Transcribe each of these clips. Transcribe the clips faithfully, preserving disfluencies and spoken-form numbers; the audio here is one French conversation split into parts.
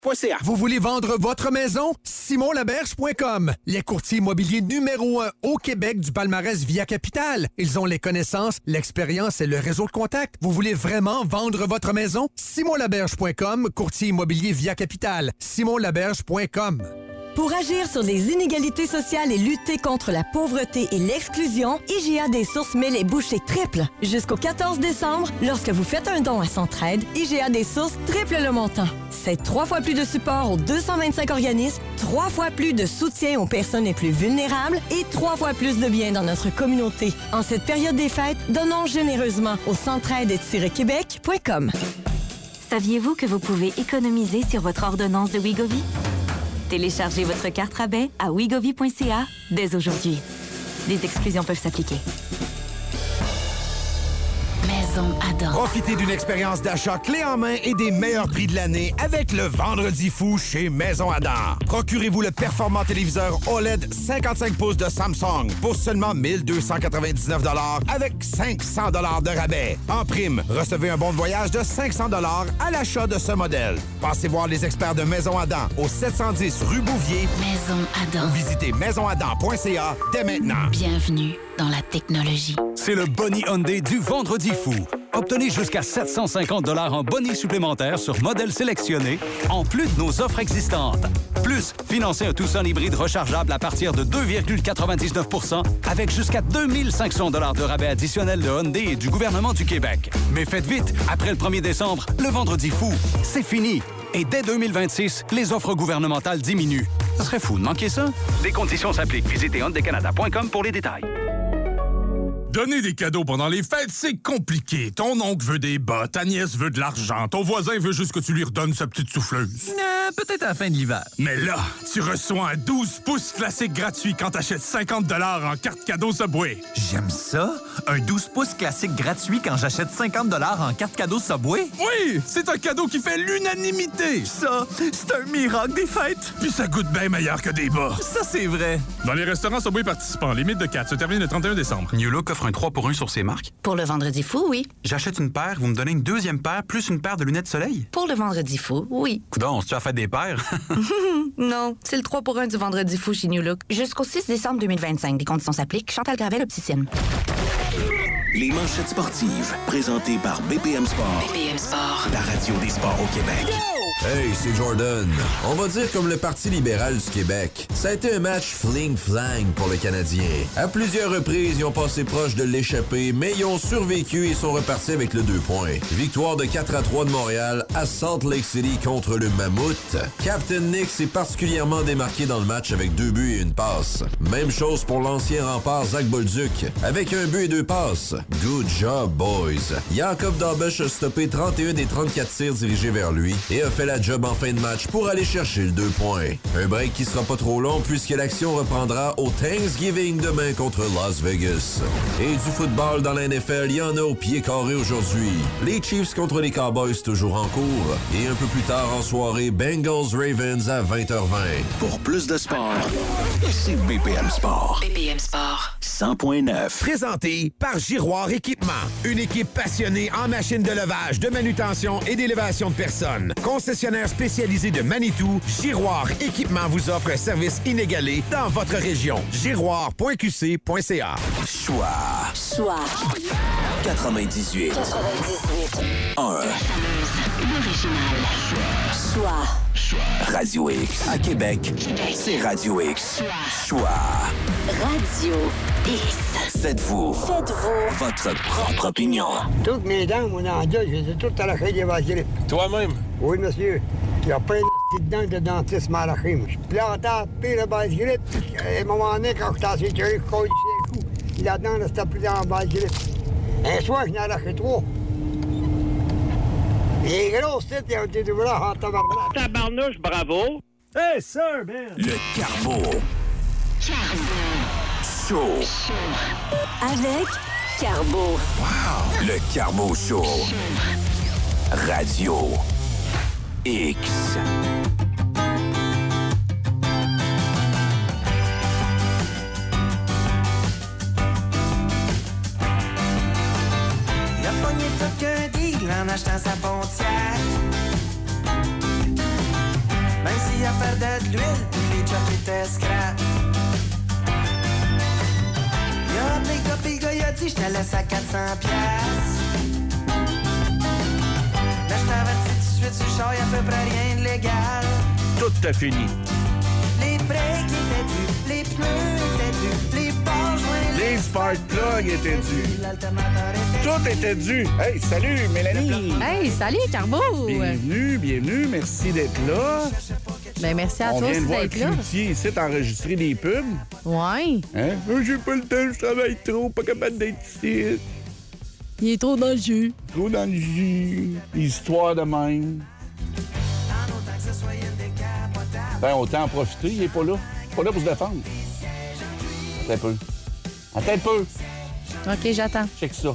Vous voulez vendre votre maison? Simon Laberge point com. Les courtiers immobiliers numéro un au Québec du palmarès Via Capital. Ils ont les connaissances, l'expérience et le réseau de contacts. Vous voulez vraiment vendre votre maison? Simon Laberge point com, courtier immobilier Via Capital. Simon Laberge point com. Pour agir sur les inégalités sociales et lutter contre la pauvreté et l'exclusion, I G A des Sources met les bouchées triples. Jusqu'au quatorze décembre, lorsque vous faites un don à Centraide, I G A des Sources triple le montant. C'est trois fois plus de support aux deux cent vingt-cinq organismes, trois fois plus de soutien aux personnes les plus vulnérables et trois fois plus de bien dans notre communauté. En cette période des fêtes, donnons généreusement au centraide tiret québec point com. Saviez-vous que vous pouvez économiser sur votre ordonnance de Wegovy? Téléchargez votre carte rabais à wegovy point c a dès aujourd'hui. Des exclusions peuvent s'appliquer. Maison Adam. Profitez d'une expérience d'achat clé en main et des meilleurs prix de l'année avec le Vendredi fou chez Maison Adam. Procurez-vous le performant téléviseur O L E D cinquante-cinq pouces de Samsung pour seulement mille deux cent quatre-vingt-dix-neuf dollars avec cinq cents dollars de rabais. En prime, recevez un bon de voyage de cinq cents dollars à l'achat de ce modèle. Passez voir les experts de Maison Adam au sept cent dix rue Bouvier. Maison Adam. Ou visitez maison adam point c a dès maintenant. Bienvenue dans la technologie. C'est le Boni Hyundai du Vendredi fou. Obtenez jusqu'à sept cent cinquante dollars en bonus supplémentaires sur modèles sélectionnés, en plus de nos offres existantes. Plus, financez un Tucson hybride rechargeable à partir de deux virgule quatre-vingt-dix-neuf pour cent avec jusqu'à deux mille cinq cents dollars de rabais additionnel de Hyundai et du gouvernement du Québec. Mais faites vite, après le premier décembre, le Vendredi fou, c'est fini. Et dès deux mille vingt-six, les offres gouvernementales diminuent. Ce serait fou de manquer ça. Des conditions s'appliquent. Visitez hyundai canada point com pour les détails. Donner des cadeaux pendant les fêtes, c'est compliqué. Ton oncle veut des bas, ta nièce veut de l'argent, ton voisin veut juste que tu lui redonnes sa petite souffleuse. Euh, peut-être à la fin de l'hiver. Mais là, tu reçois un douze pouces classique gratuit quand t'achètes cinquante dollars en carte cadeau Subway. J'aime ça. Un douze pouces classique gratuit quand j'achète cinquante dollars en carte cadeau Subway. Oui, c'est un cadeau qui fait l'unanimité. Ça, c'est un miracle des fêtes. Puis ça goûte bien meilleur que des bas. Ça, c'est vrai. Dans les restaurants Subway participants, limite de quatre se termine le trente et un décembre. New Look offre un trois pour un sur ses marques. Pour le Vendredi fou, oui. J'achète une paire, vous me donnez une deuxième paire plus une paire de lunettes de soleil? Pour le Vendredi fou, oui. Coudonc, tu as fait des paires? Non, c'est le trois pour un du Vendredi fou chez New Look. Jusqu'au six décembre deux mille vingt-cinq. Les conditions s'appliquent. Chantal Gravel, Opticienne. Les manchettes sportives, présentées par B P M Sport. B P M Sport. La radio des sports au Québec. Hey, c'est Jordan. On va dire comme le Parti libéral du Québec. Ça a été un match fling-flang pour le Canadien. À plusieurs reprises, ils ont passé proche de l'échapper, mais ils ont survécu et sont repartis avec le deux points. Victoire de quatre à trois de Montréal à Salt Lake City contre le Mammouth. Captain Nick s'est particulièrement démarqué dans le match avec deux buts et une passe. Même chose pour l'ancien rempart Zach Bolduc, avec un but et deux passes. Good job, boys. Jacob Darbush a stoppé trente et un des trente-quatre tirs dirigés vers lui et a fait la job en fin de match pour aller chercher le deux points. Un break qui sera pas trop long puisque l'action reprendra au Thanksgiving demain contre Las Vegas. Et du football dans la N F L, il y en a au pied carré aujourd'hui. Les Chiefs contre les Cowboys toujours en cours. Et un peu plus tard en soirée, Bengals-Ravens à vingt heures vingt. Pour plus de sport, c'est B P M Sport. B P M Sport. cent point neuf. Présenté par Giroir Équipement. Une équipe passionnée en machines de levage, de manutention et d'élévation de personnes. Concessionnaire spécialisé de Manitou, Giroir Équipement vous offre un service inégalé dans votre région. giroir point q c point c a. Choix. Choix. quatre-vingt-dix-huit. quatre-vingt-dix-huit. un. L'original. Choix. Choix. Radio X. À Québec, c'est Radio X. Choix. Radio X. Faites-vous. Faites-vous. Votre propre opinion. Toutes mes dents, mon andiol, je les ai toutes arrachées des vacheries. Toi-même? Oui, monsieur. Il y a plein de dents de dentiste m'arrachées, moi. Puis là, on t'a pris le vacherie. À un moment donné, quand je t'ai tiré, je collais le cou. La dent, c'était plus dans le vacherie. Un soir, je n'ai arraché trois. Les grosses têtes, ils ont été ouverts en tabarnak. Tabarnouche, bravo. Hey, sir, man. Le Carbo. Carbo. Show. Avec Carbo. Wow. Le Carbo Show. Radio X. Il a pogné tout qu'un deal en achetant sa pontiac. lui, elle perdait de l'huile, puis les jocks étaient scrap. Il a appelé le gars, puis le gars, il a dit, je te laisse à quatre cents piastres. Là, je t'avertis tout de suite, sur le char, y'a à peu près rien de légal. Tout a fini. Les breaks étaient dus, les pneus étaient dus, les barres joints, les spark plugs étaient dus. Tout était dû. Hey, salut, Mélanie. Hey, salut, Carbo. Bienvenue, bienvenue. Merci d'être là. Ben, merci à On toi vient de aussi voir d'être là. Cloutier ici t'enregistrer des pubs. Ouais. Hein? Oh, j'ai pas le temps, je travaille trop, pas capable d'être ici. Il est trop dans le jus. Trop dans le jus. Histoire de même. Ben, autant en profiter, il est pas là. Il est pas là pour se défendre. Attends un peu. Attends un peu. OK, j'attends. Check ça.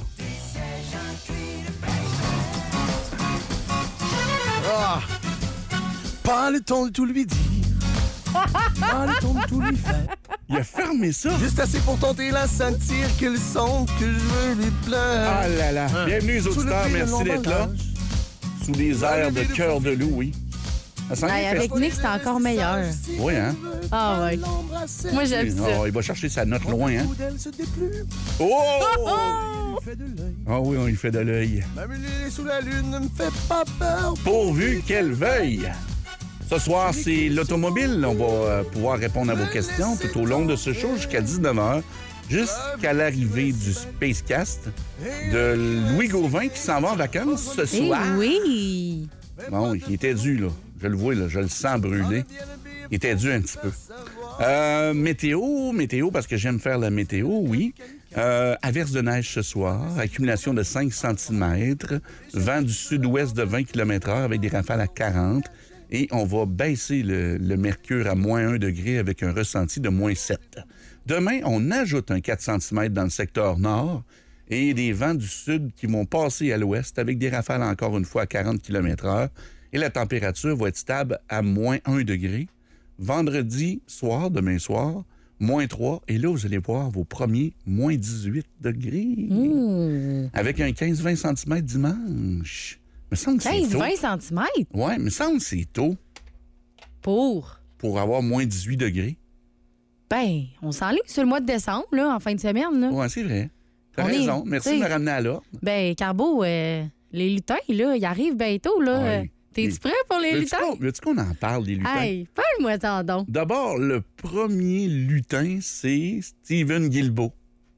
Ah! Parle-t-on de tout lui dire? Parle-t-on de tout lui faire? Il a fermé ça. Juste assez pour tenter la sentir qu'ils sont que je veux lui plaire. Ah là là. Hein? Bienvenue aux auditeurs, merci d'être là. Sous des airs de cœur de loup, oui. Hey, avec Nick, c'est encore meilleur. Oui, hein? Ah ouais. Moi, j'aime ça. Oh, il va chercher sa note loin, hein? Oh! Ah oui, on lui fait de l'œil. M'amuser sous la lune ne me fait pas peur. Pourvu qu'elle veuille. Ce soir, c'est l'automobile. On va euh, pouvoir répondre à vos questions tout au long de ce show jusqu'à dix-neuf heures, jusqu'à l'arrivée du Spacecast de Louis Gauvin qui s'en va en vacances ce soir. Eh oui! Bon, il était dû, là. Je le vois, là. Je le sens brûler. Il était dû un petit peu. Euh, météo, météo, parce que j'aime faire la météo, oui. Euh, averse de neige ce soir, accumulation de cinq centimètres, vent du sud-ouest de vingt kilomètres heure avec des rafales à quarante. Et on va baisser le, le mercure à moins un degré avec un ressenti de moins sept. Demain, on ajoute un quatre centimètres dans le secteur nord et des vents du sud qui vont passer à l'ouest avec des rafales encore une fois à quarante kilomètres heure. Et la température va être stable à moins un degré. Vendredi soir, demain soir, moins trois. Et là, vous allez voir vos premiers moins dix-huit degrés. Mmh. Avec un quinze à vingt centimètres dimanche. Me semble que c'est quinze tôt. à vingt centimètres? Oui, me semble que c'est tôt. Pour? Pour avoir moins dix-huit degrés. Ben, on s'enligne sur le mois de décembre, là, en fin de semaine. Là. Oui, c'est vrai. T'as On raison. est, Merci t'sais, de me ramener à l'ordre. Ben, Carbo, euh, les lutins, là, ils arrivent bientôt, là. Ouais. T'es-tu Et- prêt pour les Veux-tu lutins? qu'on- Veux-tu qu'on en parle des lutins? Hey, parle-moi t'en donc. D'abord, le premier lutin, c'est Steven Guilbeault.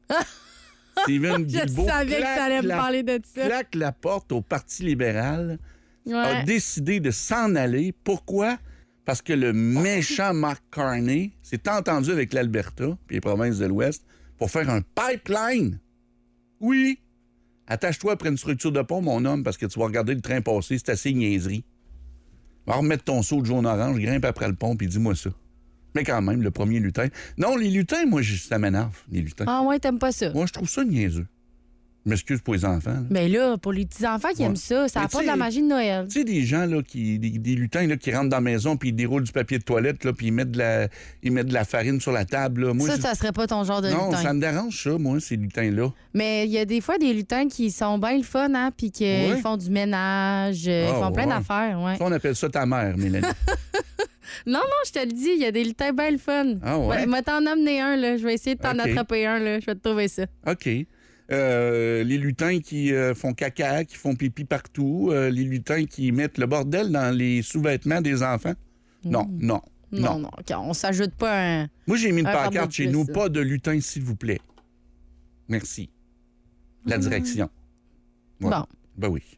Steven Je Guilbeault savais que claque t'allais me la- parler de ça. claque la porte au Parti libéral, Ouais. a décidé de s'en aller. Pourquoi? Parce que le méchant Mark Carney s'est entendu avec l'Alberta puis les provinces de l'Ouest pour faire un pipeline. Oui. Attache-toi après une structure de pont, mon homme, parce que tu vas regarder le train passer, c'est assez niaiserie. Va remettre ton seau de jaune-orange, grimpe après le pont, puis dis-moi ça. Mais quand même, le premier lutin. Non, les lutins, moi, je- ça m'énerve, les lutins. Ah ouais, t'aimes pas ça? Moi, je trouve ça niaiseux. Je m'excuse pour les enfants. là. Ben là, pour les petits-enfants qui Ouais. aiment ça, ça Mais apporte tu de la sais- magie de Noël. Tu sais, des gens, là, qui, des, des lutins là, qui rentrent dans la maison puis ils déroulent du papier de toilette, là, puis ils mettent, de la, ils mettent de la farine sur la table. Là. Moi, ça, je- ça serait pas ton genre de Non, lutin. ça me dérange, ça, moi, ces lutins-là. Mais il y a des fois des lutins qui sont bien le fun, hein, puis qu'ils Ouais. font du ménage, euh, Ah, ils font plein ouais. d'affaires, ouais. Ça, on appelle ça ta mère, Mélanie. Non, non, je te le dis, il y a des lutins bien le fun. Ah ouais? Moi, t'en amener un, là. Je vais essayer de t'en OK. attraper un, là. Je vais te trouver ça. OK. Euh, les lutins qui euh, font caca, qui font pipi partout, euh, les lutins qui mettent le bordel dans les sous-vêtements des enfants. Non, non, Mm. Non, non. non, OK, on s'ajoute pas un... Moi, j'ai mis une un fardeau pancarte de chez plus, nous, ça. pas de lutin, s'il vous plaît. Merci. La direction. Ouais. Bon. Ben oui.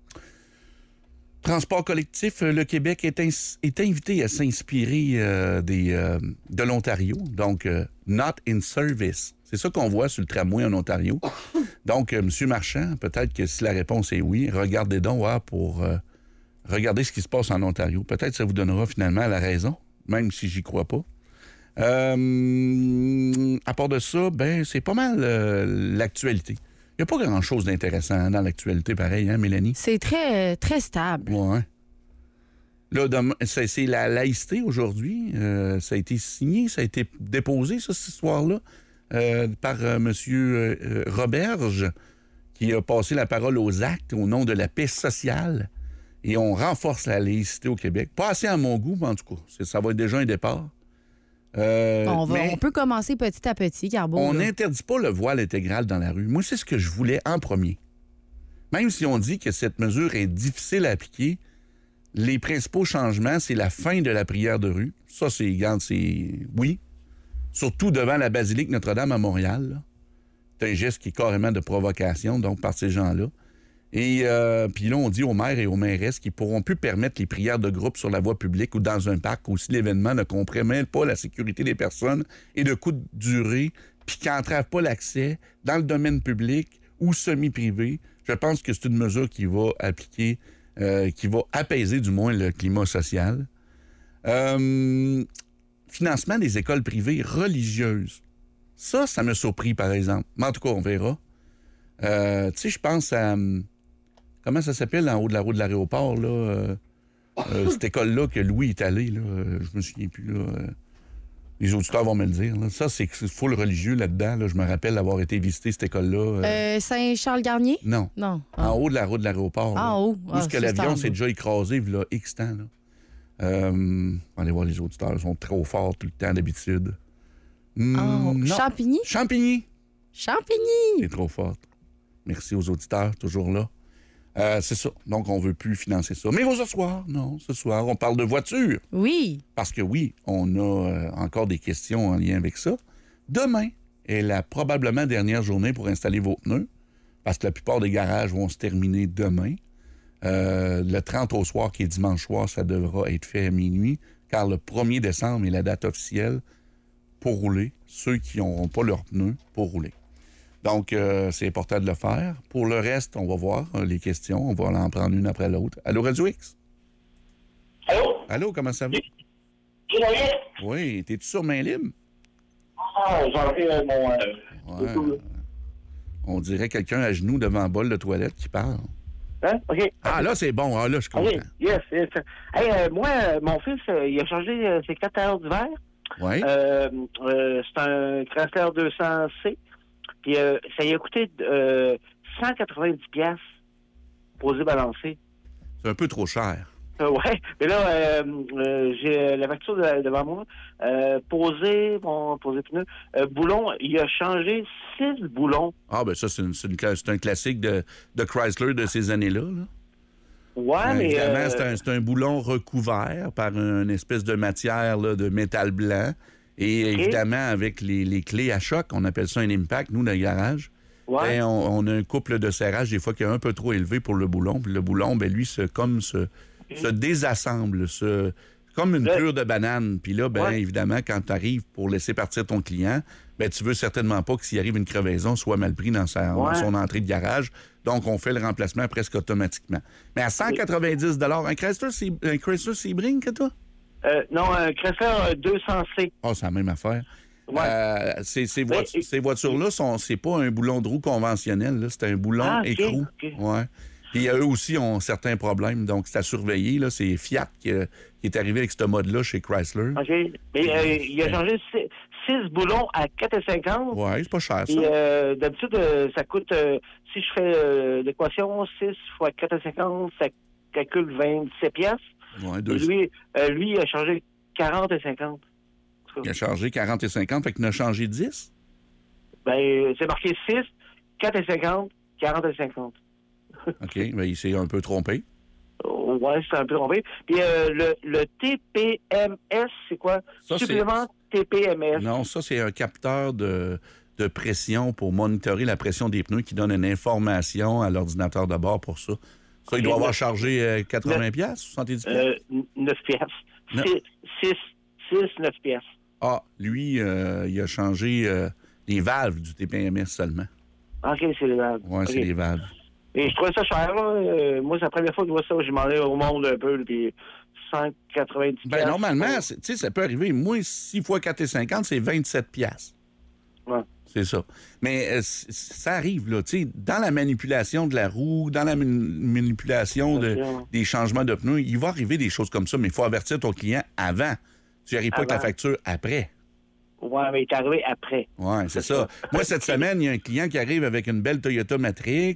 Transport collectif, euh, le Québec est, ins- est invité à s'inspirer euh, des, euh, de l'Ontario, donc euh, not in service. C'est ça qu'on voit sur le tramway en Ontario. Donc, euh, M. Marchand, peut-être que si la réponse est oui, regardez donc hein, pour euh, regarder ce qui se passe en Ontario. Peut-être que ça vous donnera finalement la raison, même si j'y crois pas. Euh, à part de ça, ben c'est pas mal euh, l'actualité. Il n'y a pas grand-chose d'intéressant hein, dans l'actualité, pareil, hein, Mélanie? C'est très, très stable. Ouais. Là, demain, c'est, c'est la laïcité aujourd'hui. Euh, ça a été signé, ça a été déposé, ça, cette histoire-là, euh, par euh, M. Euh, Roberge, qui a passé la parole aux actes au nom de la paix sociale. et on renforce la laïcité au Québec. Pas assez à mon goût, mais en tout cas, c'est, ça va être déjà un départ. Euh, on, va, mais on peut commencer petit à petit, Carbo. on là. n'interdit pas le voile intégral dans la rue. Moi, c'est ce que je voulais en premier. Même si on dit que cette mesure est difficile à appliquer, les principaux changements, c'est la fin de la prière de rue. Ça, c'est, regarde, c'est... Oui. Surtout devant la basilique Notre-Dame à Montréal. Là. C'est un geste qui est carrément de provocation, donc, par ces gens-là. Et euh, puis là, on dit aux maires et aux mairesses qu'ils ne pourront plus permettre les prières de groupe sur la voie publique ou dans un parc, ou si l'événement ne compromet pas la sécurité des personnes et de courte durée, puis qui n'entrave pas l'accès dans le domaine public ou semi-privé. Je pense que c'est une mesure qui va appliquer, euh, qui va apaiser du moins le climat social. Euh, financement des écoles privées religieuses. Ça, ça m'a surpris, par exemple. Mais en tout cas, on verra. Euh, tu sais, je pense à... Comment ça s'appelle en haut de la route de l'aéroport, là? Euh, euh, cette école-là que Louis est allé, là. Euh, je me souviens plus, là. Euh, les auditeurs vont me le dire. Là. Ça, c'est full religieux là-dedans. Là. Je me rappelle d'avoir été visiter cette école-là. Euh... Euh, Saint-Charles-Garnier? Non. Non. En ah. haut de la route de l'aéroport. Ah, en haut. Où est-ce que l'avion s'est déjà écrasé, là, X temps, là. Euh, allez voir les auditeurs. Ils sont trop forts tout le temps, d'habitude. Mmh, oh, Champigny? Champigny. Champigny. C'est trop fort. Merci aux auditeurs, toujours là. Euh, c'est ça. Donc, on ne veut plus financer ça. Mais ce soir, non, ce soir, on parle de voitures. Oui. Parce que oui, on a euh, encore des questions en lien avec ça. Demain est la probablement dernière journée pour installer vos pneus, parce que la plupart des garages vont se terminer demain. Euh, le trente au soir, qui est dimanche soir, ça devra être fait à minuit, car le premier décembre est la date officielle pour rouler, ceux qui n'auront pas leurs pneus pour rouler. Donc, euh, c'est important de le faire. Pour le reste, on va voir euh, les questions. On va en prendre une après l'autre. Allô, Radio X? Allô? Allô, comment ça va? Oui, t'es-tu sur main libre? Ah, j'ai enlevé euh, mon... Euh, ouais. On dirait quelqu'un à genoux devant un bol de toilette qui parle. Hein? OK. Ah, là, c'est bon. Ah, là, je suis content. OK, yes, yes. Hey, euh, moi, euh, mon fils, euh, il a changé euh, ses quatre tailleurs d'hiver. Oui. Euh, euh, c'est un Chrysler deux cents C. Puis euh, ça y a coûté euh, cent quatre-vingt-dix piastres posé balancé. C'est un peu trop cher. Euh, ouais, mais là, euh, euh, j'ai la facture de, devant moi. Euh, posé, bon, posé pneu. Euh, boulon, il a changé six boulons. Ah, ben ça, c'est, une, c'est, une, c'est un classique de, de Chrysler de ces années-là. Là. Ouais, euh, mais... Évidemment, euh... c'est, un, c'est un boulon recouvert par une espèce de matière là, de métal blanc. Et okay. Évidemment, avec les, les clés à choc, on appelle ça un impact, nous, dans le garage. Ouais. Ben, on, on a un couple de serrage, des fois, qui est un peu trop élevé pour le boulon. Puis le boulon, ben, lui, se, comme se, okay. se désassemble, se, comme une cure de banane. Puis là, ben, ouais. évidemment, quand tu arrives pour laisser partir ton client, ben, tu veux certainement pas que s'il arrive une crevaison, soit mal pris dans, sa, ouais. dans son entrée de garage. Donc, on fait le remplacement presque automatiquement. Mais à cent quatre-vingt-dix dollars, un Chrysler, un Chrysler Sebring, que toi? Euh, non, un Chrysler deux cents C. Oh, c'est la même affaire. Ouais. Euh, ces, ces, vo- Mais, ces voitures-là, sont, c'est pas un boulon de roue conventionnel. Là. C'est un boulon ah, okay, écrou. Okay. Ouais. Puis eux aussi ont certains problèmes. Donc, c'est à surveiller. Là. C'est Fiat qui, euh, qui est arrivé avec ce mode-là chez Chrysler. OK. Mais euh, il a changé six, six boulons à quatre cinquante. Oui, c'est pas cher, ça. Et euh, d'habitude, euh, ça coûte... Euh, si je fais euh, l'équation, six fois quatre cinquante, ça calcule vingt-sept piastres. Ouais, deux... lui, euh, lui, il a changé quarante et cinquante. Il a changé quarante et cinquante, fait qu'il en a changé dix? Ben, c'est marqué six, quatre et cinquante, quarante et cinquante. OK, ben il s'est un peu trompé. Oui, c'est un peu trompé. Puis euh, le, le T P M S, c'est quoi? Ça, Supplément c'est... T P M S. Non, ça, c'est un capteur de, de pression pour monitorer la pression des pneus qui donne une information à l'ordinateur de bord pour ça. Ça, il doit avoir chargé euh, quatre-vingts piastres, soixante-dix piastres? Euh, neuf piastres. six, neuf piastres. Ah, lui, euh, il a changé euh, les valves du T P M S seulement. OK, c'est les valves. Oui, okay. c'est les valves. Et je trouvais ça cher, là. Euh, moi, c'est la première fois que je vois ça, je m'en ai au monde un peu, puis cent quatre-vingt-dix ben, normalement, tu sais, ça peut arriver. Moi, six fois quatre cinquante, c'est vingt-sept piastres. Ouais. C'est ça. Mais euh, ça arrive, là, tu sais, dans la manipulation de la roue, dans la man- manipulation de, des changements de pneus, il va arriver des choses comme ça, mais il faut avertir ton client avant. Tu n'arrives pas avec la facture après. Oui, mais il est arrivé après. Oui, c'est ça. Moi, cette semaine, il y a un client qui arrive avec une belle Toyota Matrix,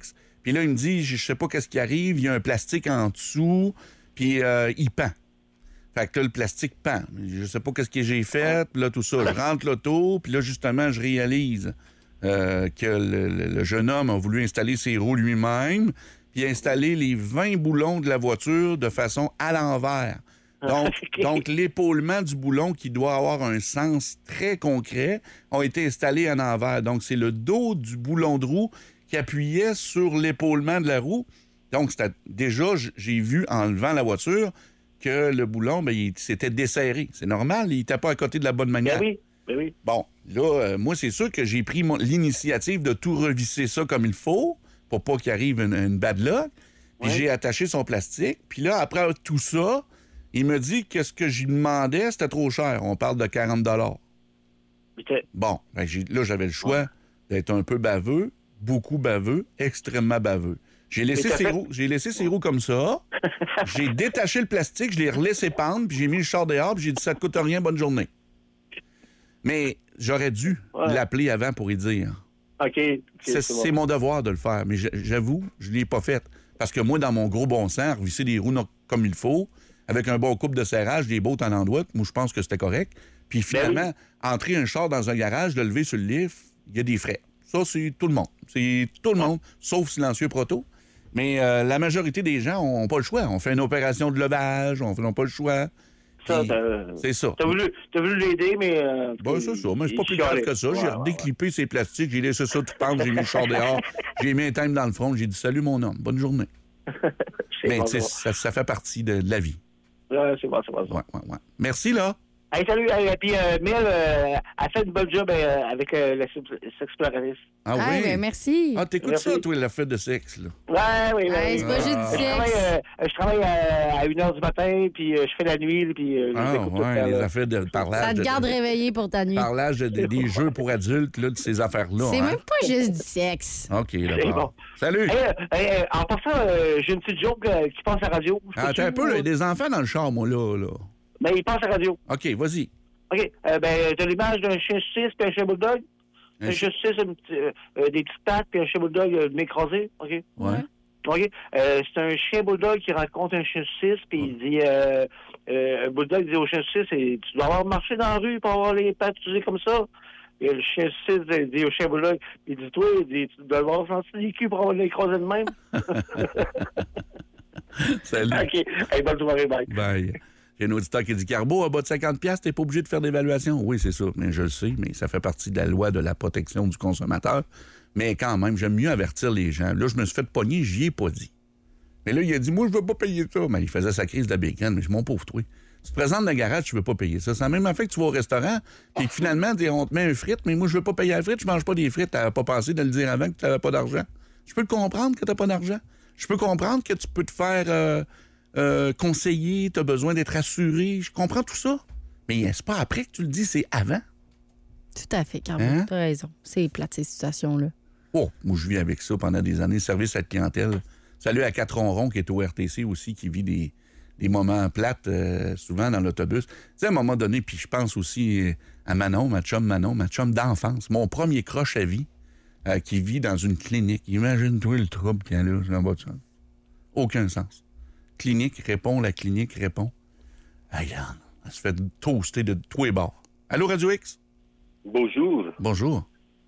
Puis là, il me dit, je sais pas qu'est-ce qui arrive, il y a un plastique en dessous, puis euh, il pend. Fait que là, le plastique pend. Je sais pas qu'est-ce que j'ai fait, puis là, tout ça. Je rentre l'auto, puis là, justement, je réalise euh, que le, le, le jeune homme a voulu installer ses roues lui-même, puis installer les vingt boulons de la voiture de façon à l'envers. Donc, okay. donc, l'épaulement du boulon, qui doit avoir un sens très concret, ont été installés en envers. Donc, c'est le dos du boulon de roue qui appuyait sur l'épaulement de la roue. Donc, c'était, déjà, j'ai vu, en levant la voiture, que le boulon, ben, il s'était desserré. C'est normal, il n'était pas à côté de la bonne manière. Ben oui, ben oui. Bon, là, euh, moi, c'est sûr que j'ai pris mon, l'initiative de tout revisser ça comme il faut, pour pas qu'il arrive une, une bad luck. Puis ouais. j'ai attaché son plastique. Puis là, après tout ça, il me dit que ce que j'y demandais, c'était trop cher. On parle de quarante dollars. Okay. Bon, ben, j'ai, là, j'avais le choix ouais. d'être un peu baveux, beaucoup baveux, extrêmement baveux. J'ai laissé, ses roues, j'ai laissé ses roues comme ça. J'ai détaché le plastique, je l'ai relaissé pendre, puis j'ai mis le char dehors, puis j'ai dit, ça te coûte rien, bonne journée. Mais j'aurais dû ouais. l'appeler avant pour y dire. OK. okay c'est, c'est, c'est bon. mon devoir de le faire, mais j'avoue, je ne l'ai pas fait. Parce que moi, dans mon gros bon sens, revisser des roues comme il faut, avec un bon couple de serrage, des bottes en endroit, moi, je pense que c'était correct. Puis finalement, ben oui. entrer un char dans un garage, le lever sur le lift, il y a des frais. Ça, c'est tout le monde. C'est tout le monde, sauf Silencieux Proto. Mais euh, la majorité des gens n'ont pas le choix. On fait une opération de levage, on n'a pas le choix. Ça, c'est ça. T'as voulu, t'as voulu l'aider, mais... Euh, ben, c'est ça, mais c'est pas plus grave que ça. Ouais, j'ai redéclippé ouais, ouais. ses plastiques, j'ai laissé ça tout pendre, j'ai mis le char dehors, j'ai mis un time dans le front, j'ai dit « Salut, mon homme, bonne journée. » Mais bon, ça, ça fait partie de, de la vie. Ouais, c'est bon, c'est bon. Ouais, ouais, ouais. Merci, là. Hey, salut. Et puis, euh, Mel euh, a fait une bonne job euh, avec euh, la sexploratrice. Ah oui? Ah, ben, merci. Ah, t'écoutes merci. Ça, toi, la fête de sexe, là? Ouais, oui, oui. Ouais, c'est pas juste du sexe. Je travaille, euh, je travaille à, à une heure du matin, puis euh, je fais la nuit, puis euh, ah, j'écoute ouais, tout les ça, affaires de parlage. Ça te garde de, réveillé pour ta nuit. Parlage de, de, des jeux pour adultes, là, de ces affaires-là. C'est hein? même pas juste du sexe. OK, d'accord. Bon. Salut! Hey, hey, en passant, euh, j'ai une petite joke euh, qui passe à la radio. Ah, attends un peu, il y a des enfants dans le char, moi, là. là. Ben, il passe à la radio. OK, vas-y. OK. Euh, ben, t'as l'image d'un chien suisse puis un chien bulldog. Un, un chien suisse, un petit, euh, des petites pattes, puis un chien bulldog euh, m'écrasé. OK? Ouais. OK. Euh, c'est un chien bulldog qui rencontre un chien suisse, puis ouais. il dit... Euh, euh, un bulldog dit au chien suisse, tu dois avoir marché dans la rue pour avoir les pattes utilisées comme ça. Et le chien suisse dit au chien bulldog, il dit, toi, il dit, tu dois avoir senti les culs pour avoir l'écrasé de même. Salut. OK. Hey, bonne soirée, bye. Bye. J'ai un auditeur qui dit « Carbo, à bas de cinquante dollars, t'es pas obligé de faire d'évaluation. » Oui, c'est ça, mais je le sais, mais ça fait partie de la loi de la protection du consommateur. Mais quand même, j'aime mieux avertir les gens. Là, je me suis fait pogner, j'y ai pas dit. Mais là, il a dit « Moi, je veux pas payer ça. » Mais il faisait sa crise de la bacon. Mais je mon pauvre toi. Tu te présentes dans le garage, tu veux pas payer ça. C'est la même affaire que tu vas au restaurant, puis que finalement, on te met un frite, mais moi, je veux pas payer la frite, je mange pas des frites. T'avais pas pensé de le dire avant que tu n'avais pas d'argent. Je peux le comprendre que tu n'as pas d'argent. Je peux comprendre que tu peux te faire... Euh, Euh, conseiller, tu as besoin d'être assuré. Je comprends tout ça. Mais c'est pas après que tu le dis, c'est avant. Tout à fait, Carmen. Hein? Tu as raison. C'est plate, ces situations-là. Oh, moi, je vis avec ça pendant des années. Service à la clientèle. Salut à Quatre Ronrons, qui est au R T C aussi, qui vit des, des moments plates, euh, souvent dans l'autobus. Tu sais, à un moment donné, puis je pense aussi à Manon, ma chum Manon, ma chum d'enfance, mon premier croche à vie, euh, qui vit dans une clinique. Imagine-toi le trouble qu'il y a là. J'en bats de ça. Aucun sens. Clinique répond, la clinique répond. Hey, Yann, elle se fait toaster de tous les bords. Allô, Radio X? Bonjour. Bonjour.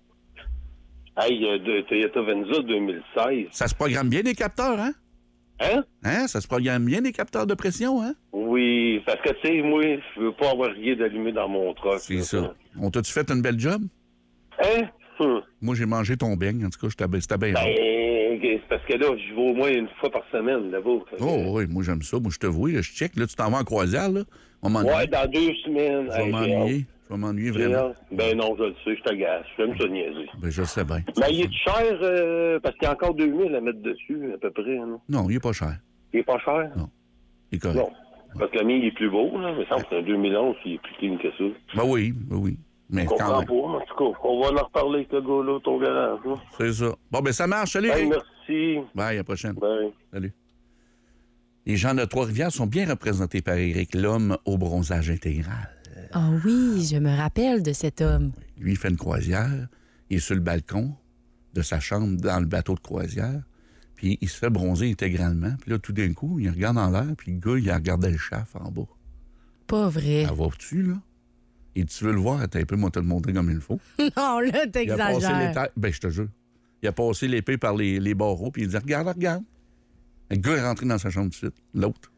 Hey, euh, de Toyota Venza deux mille seize. Ça se programme bien des capteurs, hein? Hein? Hein? Ça se programme bien des capteurs de pression, hein? Oui, parce que, tu sais, moi, je veux pas avoir rien d'allumé dans mon truck. C'est ça. ça. On t'a-tu fait une belle job? Hein? Hum. Moi, j'ai mangé ton beigne. En tout cas, c'était bien. Ben, c'est parce que là, je vais au moins une fois par semaine, là-bas. Oh, que... oui, moi, j'aime ça. Moi, je te vois, là, je check. Là, tu t'en vas en croisière, là. On m'ennuie. Ouais, dans deux semaines. Je vais hey, m'ennuyer. Je vais m'ennuyer vraiment. Ben non, je le sais, je t'agace. J'aime ça niaiser. Ben, je le sais bien. Ben, il est cher, euh, parce qu'il y a encore deux mille à mettre dessus, à peu près, non? Non, il est pas cher. Il est pas cher? Non. Il est correct. Non. Parce que le mien, il est plus beau, là. Mais ça me semble que c'est un deux mille onze, il est plus clean que ça. Ben oui, ben oui. Mais je comprends quand même. pas, en tout cas. On va en reparler avec le gars-là, ton garage. Là. C'est ça. Bon, ben ça marche. Salut, ben, merci. Bye, à la prochaine. Bye. Salut. Les gens de Trois-Rivières sont bien représentés par Éric, l'homme au bronzage intégral. Ah oh oui, je me rappelle de cet homme. Lui, il fait une croisière. Il est sur le balcon de sa chambre dans le bateau de croisière. Puis il se fait bronzer intégralement. Puis là, tout d'un coup, il regarde en l'air, puis le gars, il regardait le chef en bas. Pas vrai. Elle va-tu, là? Et tu veux le voir, attends un peu, moi, te le montrer comme il faut. Non, là, Il a passé t'exagères. l'épée... Ben, je te jure. Il a passé l'épée par les, les barreaux, puis il dit, regarde, regarde. Le gars est rentré dans sa chambre tout de suite. L'autre.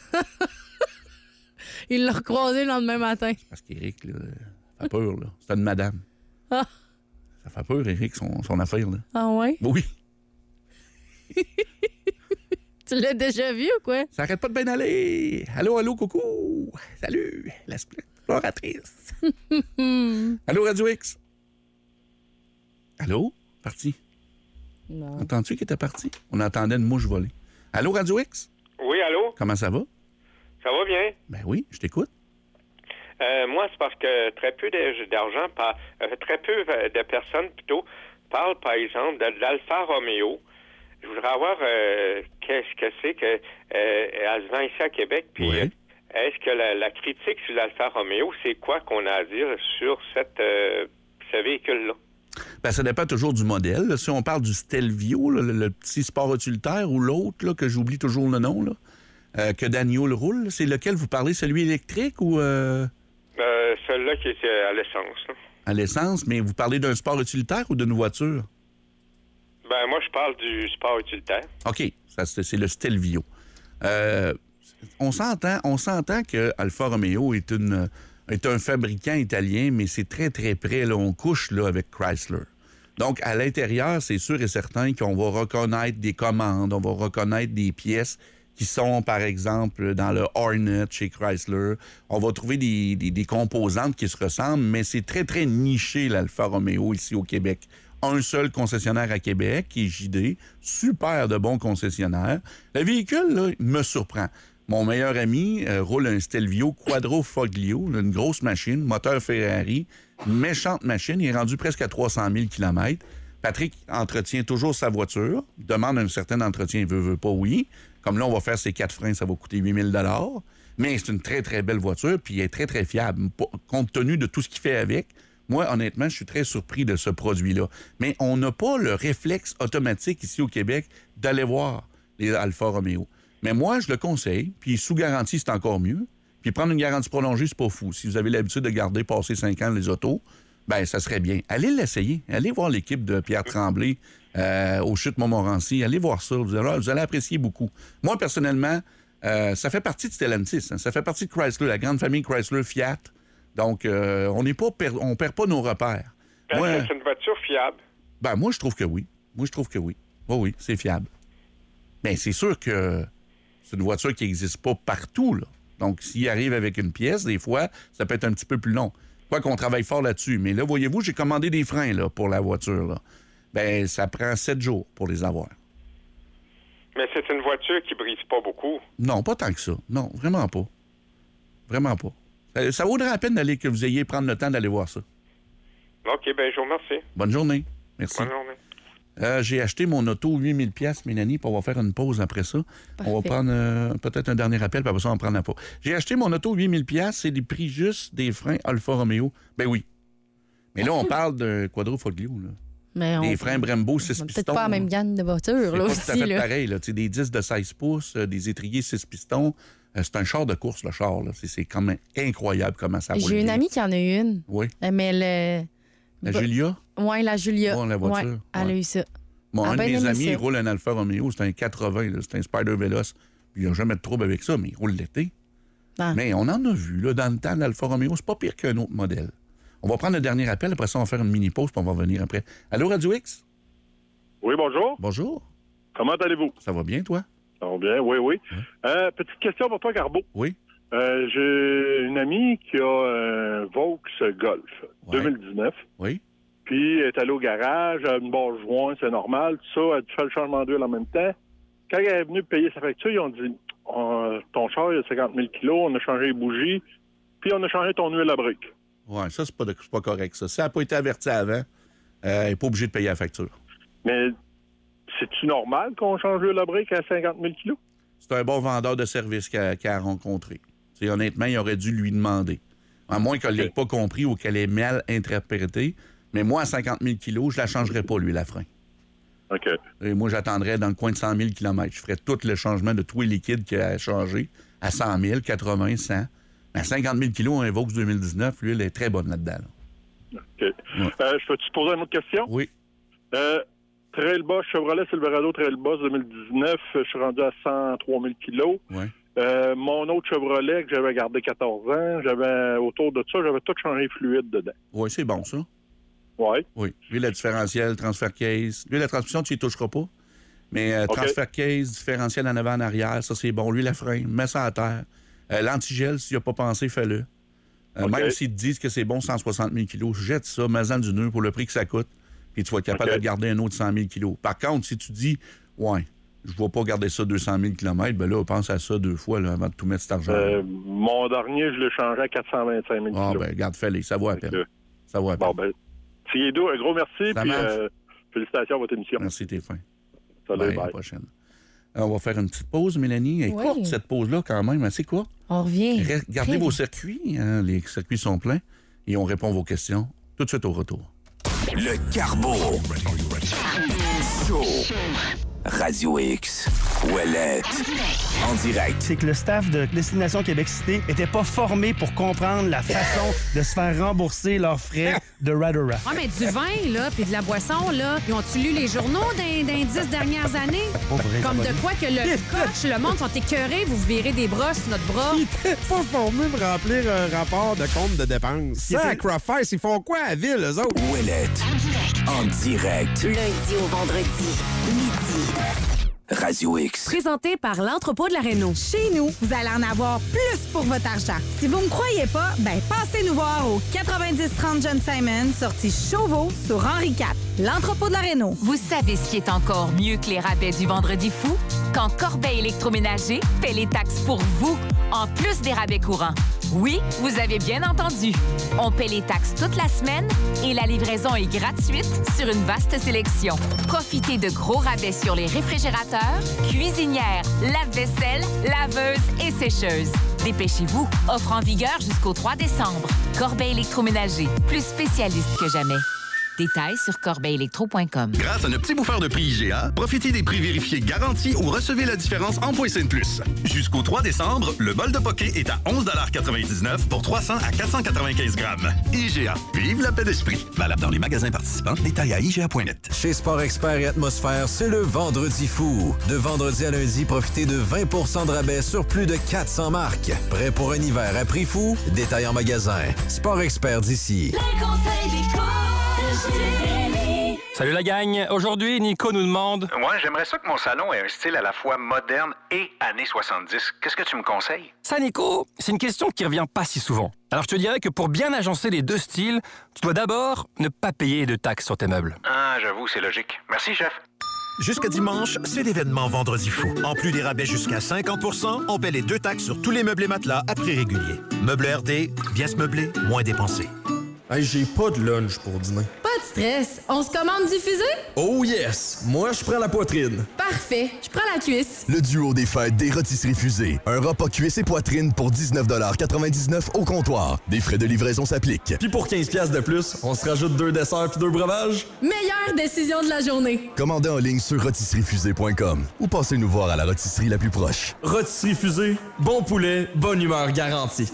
Il l'a recroisé le lendemain matin. Parce qu'Éric, là, ça fait peur, là. C'est une madame. Ah, Ça fait peur, Éric, son, son affaire, là. ah ouais? Oui. Tu l'as déjà vu ou quoi? Ça arrête pas de bien aller. Allô, allô, coucou. Salut, la exploratrice. Allô, Radio X. Allô? Parti. Non. Entends-tu qu'il était parti? On entendait une mouche voler. Allô, Radio X? Oui, allô? Comment ça va? Ça va bien? Ben oui, je t'écoute. Euh, moi, c'est parce que très peu de- d'argent, par- euh, très peu euh, de personnes, plutôt, parlent, par exemple, de, de l'Alfa Romeo. Je voudrais avoir euh, qu'est-ce que c'est que euh, elle se vend ici à Québec, puis Oui. euh, est-ce que la, la critique sur l'Alfa Romeo, c'est quoi qu'on a à dire sur cette, euh, ce véhicule-là? Ben, ça dépend toujours du modèle. là. Si on parle du Stelvio, là, le, le petit sport utilitaire, ou l'autre, là, que j'oublie toujours le nom, là, euh, que Daniel roule, là, c'est lequel vous parlez? Celui électrique ou euh, Euh, Celui-là qui est euh, à l'essence. là. à l'essence? Mais vous parlez d'un sport utilitaire ou d'une voiture? Ben, moi, je parle du sport utilitaire. OK, ça, c'est, c'est le Stelvio. Euh, on s'entend, on s'entend que Alfa Romeo est, une, est un fabricant italien, mais c'est très, très près. Là, on couche là, avec Chrysler. Donc, à l'intérieur, c'est sûr et certain qu'on va reconnaître des commandes, on va reconnaître des pièces qui sont, par exemple, dans le Hornet chez Chrysler. On va trouver des, des, des composantes qui se ressemblent, mais c'est très, très niché, l'Alfa Romeo, ici au Québec. Un seul concessionnaire à Québec, qui est J D. Super de bon concessionnaire. Le véhicule, là, me surprend. Mon meilleur ami euh, roule un Stelvio Quadrifoglio, là, une grosse machine, moteur Ferrari, une méchante machine. Il est rendu presque à trois cent mille kilomètres. Patrick entretient toujours sa voiture, demande un certain entretien, il veut, veut pas, oui. Comme là, on va faire ses quatre freins, ça va coûter huit mille dollars. Mais c'est une très, très belle voiture, puis elle est très, très fiable. P- Compte tenu de tout ce qu'il fait avec, moi, honnêtement, je suis très surpris de ce produit-là. Mais on n'a pas le réflexe automatique ici au Québec d'aller voir les Alfa Romeo. Mais moi, je le conseille, puis sous garantie, c'est encore mieux. Puis prendre une garantie prolongée, c'est pas fou. Si vous avez l'habitude de garder passer cinq ans les autos, ben ça serait bien. Allez l'essayer. Allez voir l'équipe de Pierre Tremblay euh, au Chute Montmorency. Allez voir ça. Vous allez, vous allez apprécier beaucoup. Moi, personnellement, euh, ça fait partie de Stellantis. Hein. Ça fait partie de Chrysler, la grande famille Chrysler Fiat. Donc, euh, on n'est pas per- on perd pas nos repères. Est-ce Moi, que c'est une voiture fiable? ben, moi, je trouve que oui. Moi, je trouve que oui. Oui, oui, c'est fiable. Mais c'est sûr que c'est une voiture qui n'existe pas partout, là. Donc, s'il arrive avec une pièce, des fois, ça peut être un petit peu plus long. Quoi qu'on travaille fort là-dessus. Mais là, voyez-vous, j'ai commandé des freins là, pour la voiture. Là. Ben, ça prend sept jours pour les avoir. Mais c'est une voiture qui brise pas beaucoup. Non, pas tant que ça. Non, vraiment pas. Vraiment pas. Ça, ça vaudrait la peine d'aller que vous ayez prendre le temps d'aller voir ça. OK, ben je vous remercie. Bonne journée. Merci. Bonne journée. Euh, j'ai acheté mon auto huit mille dollars, Mélanie, puis on va faire une pause après ça. Parfait. On va prendre euh, peut-être un dernier appel, puis après ça, on prendra pas. J'ai acheté mon auto huit mille dollars, c'est les prix juste des freins Alfa Romeo. Ben oui. Mais là, on parle d'un Quadrifoglio, là. Mais on... Des freins Brembo six on est pistons. peut-être pas la même gamme de voitures, C'est là pas aussi. tout à fait là. pareil, là. Tu sais, des disques de seize pouces, euh, des étriers six pistons. Euh, c'est un char de course, le char, là. C'est, c'est quand même incroyable comment ça roule J'ai une bien. amie qui en a une. Oui. Euh, Mais le... La Bah, Julia? Oui, la Julia. Ouais, la voiture. Ouais, elle a eu ça. Bon, Elle a un de bien mes aimé amis, ça. il roule un Alfa Romeo, c'est un quatre-vingts, là, c'est un Spider Veloce. Puis il n'a jamais de trouble avec ça, mais il roule l'été. Ah. Mais on en a vu, là, dans le temps, l'Alfa Romeo, c'est pas pire qu'un autre modèle. On va prendre le dernier appel, après ça, on va faire une mini-pause, puis on va revenir après. Allô, Radio X? Oui, bonjour. Bonjour. Comment allez-vous? Ça va bien, toi? Ça va bien, oui, oui. Euh, petite question pour toi, Garbeau. Oui. Euh, j'ai une amie qui a un Vaux Golf deux mille dix-neuf. Oui. Puis elle est allée au garage, elle a une barre joint, c'est normal, tout ça, elle a dû faire le changement d'huile en même temps. Quand elle est venue payer sa facture, ils ont dit oh, ton char, il a cinquante mille kilos, on a changé les bougies, puis on a changé ton huile à brique. Oui, ça, c'est pas, de- c'est pas correct, ça. Si elle n'a pas été avertie avant, euh, elle n'est pas obligée de payer la facture. Mais c'est-tu normal qu'on change l'huile à brique à cinquante mille kilos? C'est un bon vendeur de service qu'elle, qu'elle a rencontré. T'sais, honnêtement, il aurait dû lui demander. À moins qu'elle ne l'ait pas compris ou qu'elle ait mal interprété. Mais moi, à cinquante mille kilos, je la changerais pas, lui, la frein. OK. Et moi, j'attendrais dans le coin de cent mille kilomètres. Je ferais tout le changement de tous les liquides qui a changé à cent mille, quatre-vingts, cent. À cinquante mille kilos, un Vaux deux mille dix-neuf, l'huile est très bonne là-dedans. Là. OK. Ouais. Euh, je peux-tu te poser une autre question? Oui. Euh, Trail Boss, Chevrolet Silverado Trail Boss deux mille dix-neuf, je suis rendu à cent trois mille kilos. Oui. Euh, mon autre Chevrolet, que j'avais gardé quatorze ans, j'avais autour de ça, j'avais tout changé fluide dedans. Oui, c'est bon, ça. Oui. Oui. Lui, la différentiel, transfert case. Lui, la transmission, tu n'y toucheras pas. Mais euh, okay. transfert case, différentiel en avant, en arrière, ça, c'est bon. Lui, la freine, mets ça à terre. Euh, l'antigel, si tu n'y as pas pensé, fais-le. Euh, okay. Même s'ils te disent que c'est bon cent soixante mille kilos, jette ça, mets-en du nœud pour le prix que ça coûte, puis tu vas être capable okay. de garder un autre cent mille kilos. Par contre, si tu dis, ouais, je ne vais pas garder ça deux cent mille kilomètres, ben là, pense à ça deux fois là, avant de tout mettre cet argent. Euh, mon dernier, je l'ai changé à quatre cent vingt-cinq mille kilos. Ah, ben, garde, fais-les, ça vaut à peine. Okay. Ça vaut à peine. Bon, ben, c'est doux, un gros merci, puis euh, félicitations à votre émission. Merci, t'es fin. Salut, bye. bye. À la prochaine. Alors, on va faire une petite pause, Mélanie. Elle est oui. courte, cette pause-là, quand même, assez courte. On revient. Gardez vos circuits, hein, les circuits sont pleins, et on répond à vos questions tout de suite au retour. Le Carbo. Show. Radio X. Ouellette. En direct. C'est que le staff de Destination Québec Cité était pas formé pour comprendre la façon de se faire rembourser leurs frais de Radora. Ouais, mais du vin, là, puis de la boisson, là, ils ont-tu lu les journaux dans les dix dernières années? Vrai, Comme de quoi que le scotch, le monde sont écœurés, vous virez des bras sur notre bras. Ils étaient pas formés pour remplir un rapport de compte de dépenses. Sacrifice, ils font quoi à ville, eux autres? Ouellette. En direct. Lundi au vendredi, midi. Radio X. Présenté par l'entrepôt de la Réno. Chez nous, vous allez en avoir plus pour votre argent. Si vous me croyez pas, ben passez nous voir au quatre-vingt-dix trente John Simon, sortie Chauveau sur Henri quatre. L'entrepôt de la Réno. Vous savez ce qui est encore mieux que les rabais du Vendredi fou? Quand Corbeil électroménager paie les taxes pour vous, en plus des rabais courants. Oui, vous avez bien entendu. On paie les taxes toute la semaine et la livraison est gratuite sur une vaste sélection. Profitez de gros rabais sur les réfrigérateurs, cuisinières, lave-vaisselle, laveuses et sécheuses. Dépêchez-vous. Offre en vigueur jusqu'au trois décembre. Corbeil électroménager, plus spécialiste que jamais. Détails sur corbeil électro point com. Grâce à nos petits bouffeurs de prix I G A, profitez des prix vérifiés garantis ou recevez la différence en points C plus. Jusqu'au trois décembre, le bol de poké est à onze quatre-vingt-dix-neuf pour trois cents à quatre cent quatre-vingt-quinze grammes. I G A, vive la paix d'esprit. Valable dans les magasins participants. Détails à I G A point net. Chez Sport Expert et Atmosphère, c'est le Vendredi fou. De vendredi à lundi, profitez de vingt pour cent de rabais sur plus de quatre cents marques. Prêt pour un hiver à prix fou? Détails en magasin. Sport Expert d'ici. Les conseils des coachs. Salut la gang! Aujourd'hui, Nico nous demande... Ouais, j'aimerais ça que mon salon ait un style à la fois moderne et années soixante-dix. Qu'est-ce que tu me conseilles? Ça, Nico, c'est une question qui revient pas si souvent. Alors, je te dirais que pour bien agencer les deux styles, tu dois d'abord ne pas payer de taxes sur tes meubles. Ah, j'avoue, c'est logique. Merci, chef. Jusqu'à dimanche, c'est l'événement Vendredi fou. En plus des rabais jusqu'à cinquante pour cent, on paie les deux taxes sur tous les meubles et matelas à prix régulier. Meubles R D, bien se meubler, moins dépenser. Hey, j'ai pas de lunch pour dîner. Pas de stress. On se commande diffusé? Oh yes! Moi, je prends la poitrine. Parfait. Je prends la cuisse. Le duo des fêtes des rôtisseries fusées. Un repas cuisse et poitrine pour dix-neuf quatre-vingt-dix-neuf au comptoir. Des frais de livraison s'appliquent. Puis pour quinze piastres de plus, on se rajoute deux desserts puis deux breuvages. Meilleure décision de la journée. Commandez en ligne sur rôtisserie fusée point com ou passez nous voir à la rôtisserie la plus proche. Rôtisserie Fusée, bon poulet, bonne humeur garantie.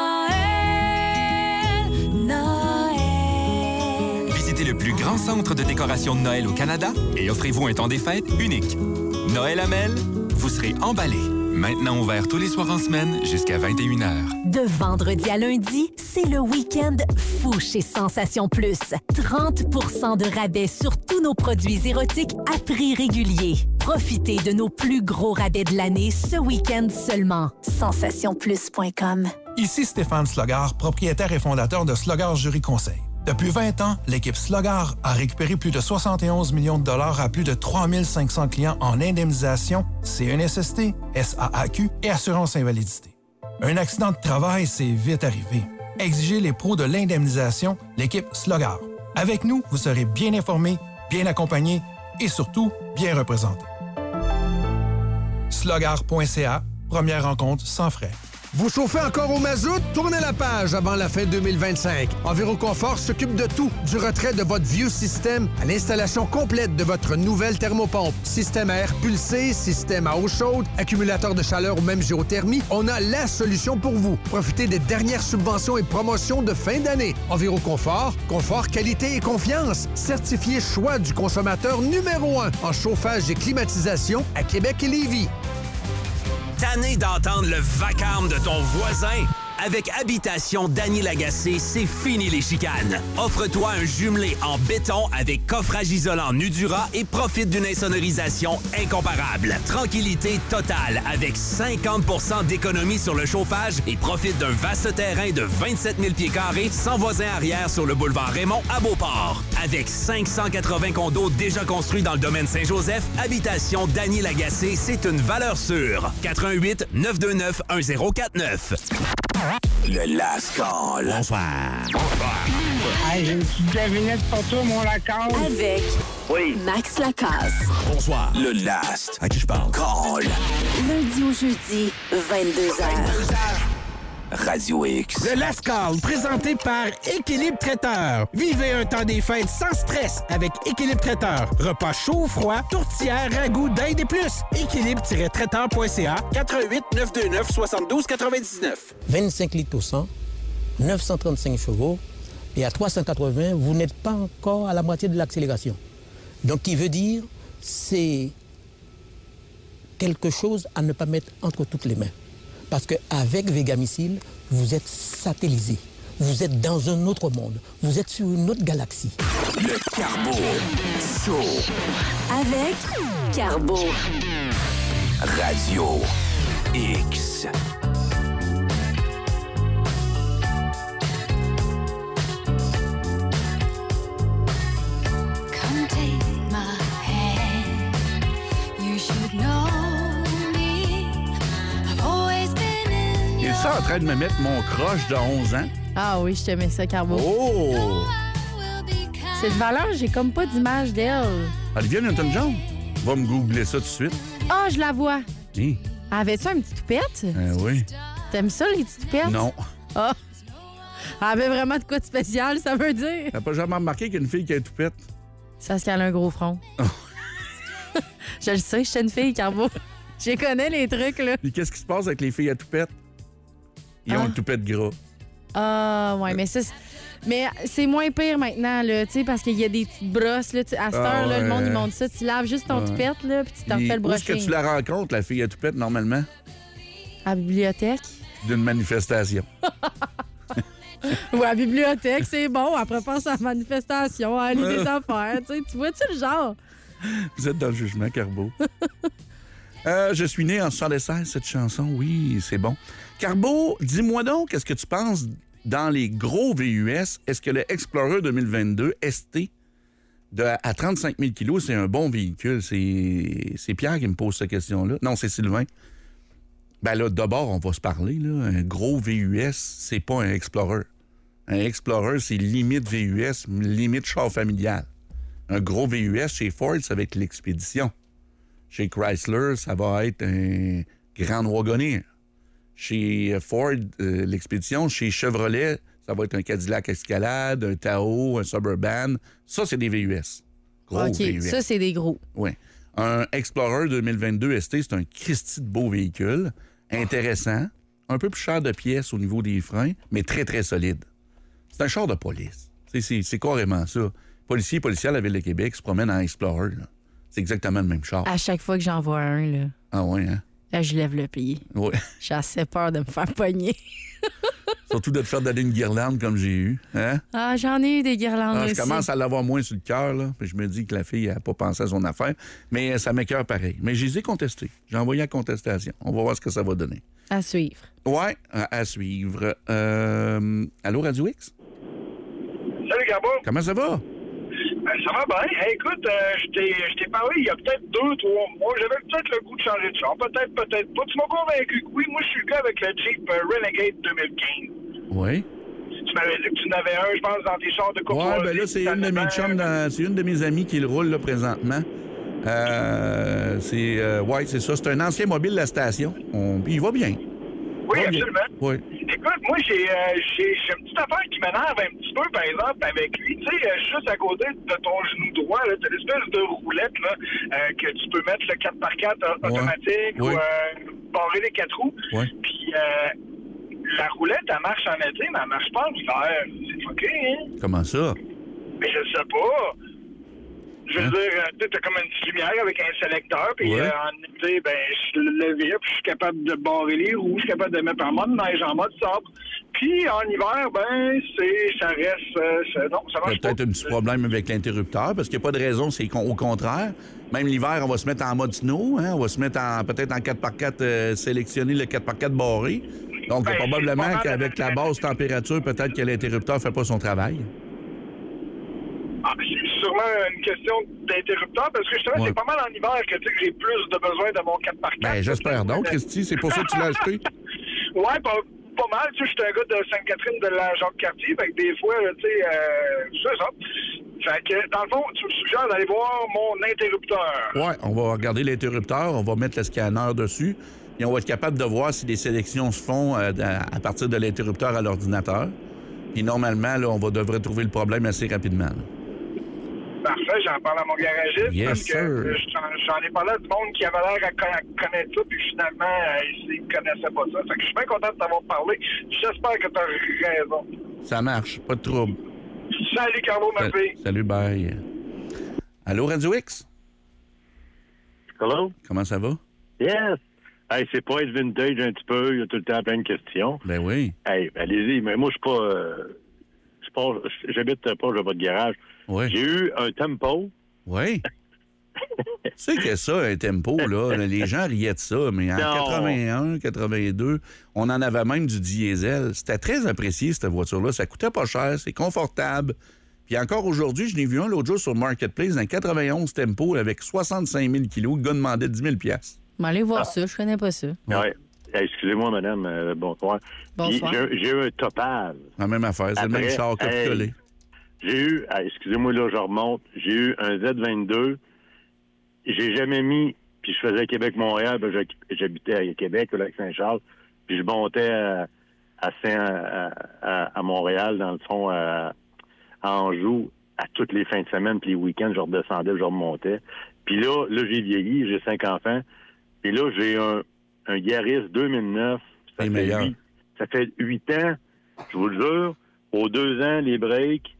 Visitez le plus grand centre de décoration de Noël au Canada et offrez-vous un temps des fêtes unique. Noël Amel, vous serez emballé. Maintenant ouvert tous les soirs en semaine jusqu'à vingt et une heures. De vendredi à lundi, c'est le week-end fou chez Sensation Plus. trente pour cent de rabais sur tous nos produits érotiques à prix régulier. Profitez de nos plus gros rabais de l'année ce week-end seulement. sensation plus point com. Ici Stéphane Slogard, propriétaire et fondateur de Slogard Jury Conseil. Depuis vingt ans, l'équipe Slogard a récupéré plus de soixante et onze millions de dollars à plus de trois mille cinq cents clients en indemnisation, C N S S T, S A A Q et assurance invalidité. Un accident de travail, c'est vite arrivé. Exigez les pros de l'indemnisation, l'équipe Slogard. Avec nous, vous serez bien informé, bien accompagné et surtout bien représenté. slogard point c a, première rencontre sans frais. Vous chauffez encore au mazout? Tournez la page avant la fin deux mille vingt-cinq. Enviroconfort s'occupe de tout, du retrait de votre vieux système à l'installation complète de votre nouvelle thermopompe. Système à air pulsé, système à eau chaude, accumulateur de chaleur ou même géothermie, on a la solution pour vous. Profitez des dernières subventions et promotions de fin d'année. Enviroconfort, confort, qualité et confiance. Certifié choix du consommateur numéro un en chauffage et climatisation à Québec et Lévis. Tanné d'entendre le vacarme de ton voisin? Avec Habitation Dany Lagacé, c'est fini les chicanes. Offre-toi un jumelé en béton avec coffrage isolant Nudura et profite d'une insonorisation incomparable. Tranquillité totale avec cinquante pour cent d'économie sur le chauffage et profite d'un vaste terrain de vingt-sept mille pieds carrés sans voisin arrière sur le boulevard Raymond à Beauport. Avec cinq cent quatre-vingts condos déjà construits dans le domaine Saint-Joseph, Habitation Dany Lagacé, c'est une valeur sûre. quatre un huit neuf deux neuf un zéro quatre neuf. Le Last Call. Bonsoir. Bonsoir. Hey, j'ai une petite devinette pour toi, mon Lacasse. Avec oui. Max Lacasse. Bonsoir. Le Last. À qui je parle? Call. Lundi au jeudi, vingt-deux heures. Radio X. Le Last Call, présenté par Équilibre Traiteur. Vivez un temps des fêtes sans stress avec Équilibre Traiteur. Repas chaud ou froid, tourtière, ragoût, dinde et plus. équilibre tiret traiteur point c a, quatre un huit neuf deux neuf soixante-douze quatre-vingt-dix-neuf. vingt-cinq litres au cent, neuf cent trente-cinq chevaux, et à trois cent quatre-vingts, vous n'êtes pas encore à la moitié de l'accélération. Donc, qui veut dire, c'est quelque chose à ne pas mettre entre toutes les mains. Parce qu'avec Végamicile, vous êtes satellisé. Vous êtes dans un autre monde. Vous êtes sur une autre galaxie. Le Carbo Show. Avec Carbo. Radio X. Come take my hand. You should know. Il est ça en train de me mettre mon croche de onze ans. Ah oui, je t'aimais ça, Carbo. Oh! Cette valeur, j'ai comme pas d'image d'elle. Olivia Newton-John, va me googler ça tout de suite. Ah, je la vois. Oui. Avais-tu un petit toupette? Euh, oui. T'aimes ça, les petites toupettes? Non. Ah! Elle avait vraiment de quoi de spécial, ça veut dire. T'as pas jamais remarqué qu'une fille qui a une toupette? C'est parce qu'elle a un gros front. Je le sais, je suis une fille, Carbo. Je connais les trucs, là. Et qu'est-ce qui se passe avec les filles à toupette? Ils ont ah. une toupette gras. Ah, ouais, mais ça... Mais c'est moins pire maintenant, là, tu sais, parce qu'il y a des petites brosses, là. À cette ah, heure, là, ouais. le monde, ils montent ça. Tu laves juste ton ouais. toupette, là, puis tu t'en Et fais le brushing. Où est-ce que tu la rencontres, la fille à toupette, normalement? À la bibliothèque. D'une manifestation. Ouais, à la bibliothèque, c'est bon. Après, pense à la manifestation, à aller des affaires, tu sais. Tu vois-tu le genre? Vous êtes dans le jugement, Carbo. euh, je suis né en soixante-seize, cette chanson. Oui, c'est bon. Carbo, dis-moi donc, qu'est-ce que tu penses dans les gros V U S? Est-ce que le Explorer deux mille vingt-deux S T de, à trente-cinq mille kilos, c'est un bon véhicule? C'est, c'est Pierre qui me pose cette question-là. Non, c'est Sylvain. Ben là, d'abord, on va se parler. Là. Un gros V U S, c'est pas un Explorer. Un Explorer, c'est limite V U S, limite char familial. Un gros V U S chez Ford, ça va être l'Expédition. Chez Chrysler, ça va être un Grand Wagoneer. Chez Ford, euh, l'Expédition. Chez Chevrolet, ça va être un Cadillac Escalade, un Tahoe, un Suburban. Ça, c'est des V U S. Gros OK, V U S. Ça, c'est des gros. Oui. Un Explorer deux mille vingt-deux S T, c'est un Christy de beau véhicule. Intéressant. Un peu plus cher de pièces au niveau des freins, mais très, très solide. C'est un char de police. C'est, c'est, c'est carrément ça. Policiers et policiers à la Ville de Québec se promènent en Explorer. Là. C'est exactement le même char. À chaque fois que j'en vois un, là, ah ouais, hein? là je lève le pied. Oui. J'ai assez peur de me faire pogner. Surtout de te faire donner une guirlande comme j'ai eu. Hein? Ah, j'en ai eu des guirlandes ah, aussi. Je commence à l'avoir moins sur le cœur. Là. Puis je me dis que la fille n'a pas pensé à son affaire. Mais ça m'écoeure pareil. Mais je les ai contestés. J'ai envoyé la contestation. On va voir ce que ça va donner. À suivre. Oui, à, à suivre. Euh, allô, Radio X? Salut, Gabo. Comment ça va? Ben, ça va bien. Hey, écoute, euh, je, t'ai, je t'ai parlé il y a peut-être deux, trois mois. J'avais peut-être le goût de changer de char. Peut-être, peut-être pas. Tu m'as convaincu que oui. Moi, je suis le gars avec le Jeep euh, Renegade deux mille quinze. Oui. Tu m'avais dit que tu en avais un, je pense, dans tes chars de course. Oui, ben là, c'est une de mes chums, dans, c'est une de mes amies qui le roule là, présentement. Euh, c'est, euh, ouais, c'est ça. C'est un ancien mobile de la station. On, puis il va bien. Oui, absolument. Oui. Écoute, moi, j'ai, euh, j'ai, j'ai une petite affaire qui m'énerve un petit peu, par exemple, avec lui. Tu sais, euh, juste à côté de ton genou droit, tu as l'espèce de roulette là, euh, que tu peux mettre le quatre par quatre ouais. automatique oui. ou euh, barrer les quatre roues. Oui. Puis euh, la roulette, elle marche en été, mais elle marche pas en hiver. C'est fucké, hein? Comment ça? Mais je sais pas. Je veux hein? dire, tu as comme une petite lumière avec un sélecteur, puis ouais. euh, en été, ben, je le vire, puis je suis capable de barrer les roues, je suis capable de mettre en mode neige, en mode sable. Puis en hiver, ben, c'est, ça reste, euh, ça, non, ça marche pas. Peut-être un petit problème avec l'interrupteur, parce qu'il n'y a pas de raison, c'est au contraire. Même l'hiver, on va se mettre en mode snow, hein? On va se mettre en, peut-être en quatre par quatre, euh, sélectionner le quatre par quatre barré. Donc, ben, probablement qu'avec la basse température, peut-être que l'interrupteur ne fait pas son travail. Ah, c'est sûrement une question d'interrupteur, parce que justement, ouais. c'est pas mal en hiver que, tu sais, que j'ai plus de besoin de mon quatre par quatre. Ben, j'espère donc, Christy. C'est pour ça que tu l'as acheté? Ouais, pas, pas mal. Tu sais, je suis un gars de Sainte-Catherine de la Jacques-Cartier, fait que des fois, tu sais, euh, c'est ça. Fait que, dans le fond, tu me suggères d'aller voir mon interrupteur. Ouais, on va regarder l'interrupteur, on va mettre le scanner dessus, et on va être capable de voir si les sélections se font euh, à partir de l'interrupteur à l'ordinateur. Puis normalement, là, on va devrait trouver le problème assez rapidement, là. Parfait, j'en parle à mon garagiste yes, parce que euh, j'en, j'en ai parlé à du monde qui avait l'air à, à connaître ça, puis finalement, euh, ils ne connaissaient pas ça. Fait que je suis bien content de t'avoir parlé. J'espère que tu as raison. Ça marche, pas de trouble. Salut, Carlo, ma fille. Salut, bye. Allô, Radio X? Hello? Comment ça va? Yes! Hey, c'est pas être vintage un petit peu, il y a tout le temps plein de questions. Ben oui. Hey, allez-y, mais moi, je suis pas... Euh, pas j'habite proche de votre garage. Oui. J'ai eu un tempo. Oui. Tu sais que ça, un tempo, là, les gens riaient de ça, mais en non. quatre-vingt-un, quatre-vingt-deux, on en avait même du diesel. C'était très apprécié, cette voiture-là. Ça coûtait pas cher, c'est confortable. Puis encore aujourd'hui, je l'ai vu un l'autre jour sur le Marketplace, un quatre-vingt-onze tempo avec soixante-cinq mille kilos. Le gars demandait dix mille dollars. Mais allez voir ah. ça, je connais pas ça. Oui. Hey, excusez-moi, madame. Euh, bonsoir. Bonsoir. J'ai, j'ai eu un Topaz. La même affaire, c'est Après, le même char que hey, collé. J'ai eu, hey, excusez-moi, là, je remonte. J'ai eu un Z vingt-deux. J'ai jamais mis, puis je faisais Québec-Montréal, ben, j'habitais à Québec, au Lac-Saint-Charles, puis je montais à, à, Saint, à, à, à Montréal, dans le fond, à, à Anjou, à toutes les fins de semaine, puis les week-ends, je redescendais, je remontais. Puis là, là, j'ai vieilli, j'ai cinq enfants, puis là, j'ai un un Yaris deux mille neuf, ça fait, huit, ça fait huit ans, je vous le jure, aux deux ans, les breaks,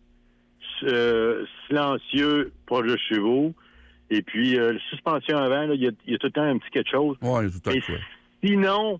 euh, silencieux, proche de chevaux, et puis euh, suspension avant, il y, y a tout le temps un petit quelque chose. Oui, tout à fait. Sinon,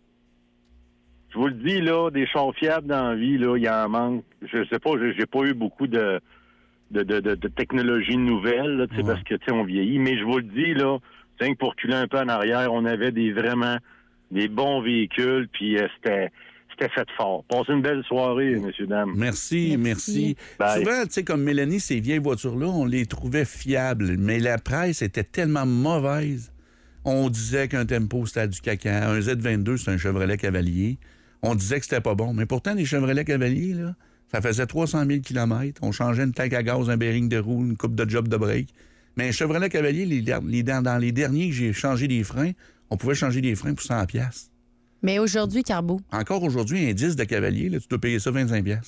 je vous le dis, là, des chars fiables dans la vie, là, il y en manque. Je sais pas, j'ai, j'ai pas eu beaucoup de, de, de, de, de technologie nouvelle, là, ouais. parce que, tu sais, on vieillit, mais je vous le dis, là, c'est que pour reculer un peu en arrière, on avait des vraiment... des bons véhicules, puis euh, c'était, c'était fait fort. Passez une belle soirée, messieurs, dames. Merci, merci. merci. Souvent, tu sais, comme Mélanie, ces vieilles voitures-là, on les trouvait fiables, mais la presse était tellement mauvaise. On disait qu'un Tempo, c'était du caca. Un Z vingt-deux, c'est un Chevrolet Cavalier. On disait que c'était pas bon. Mais pourtant, les Chevrolet Cavaliers, là, ça faisait trois cent mille kilomètres. On changeait une tank à gaz, un bearing de roue, une coupe de job de break. Mais un Chevrolet Cavalier, les, les, dans les derniers que j'ai changé des freins, on pouvait changer des freins pour cent dollars. Mais aujourd'hui, Carbo. Encore aujourd'hui, un dix de Cavalier, là, tu dois payer ça vingt-cinq dollars.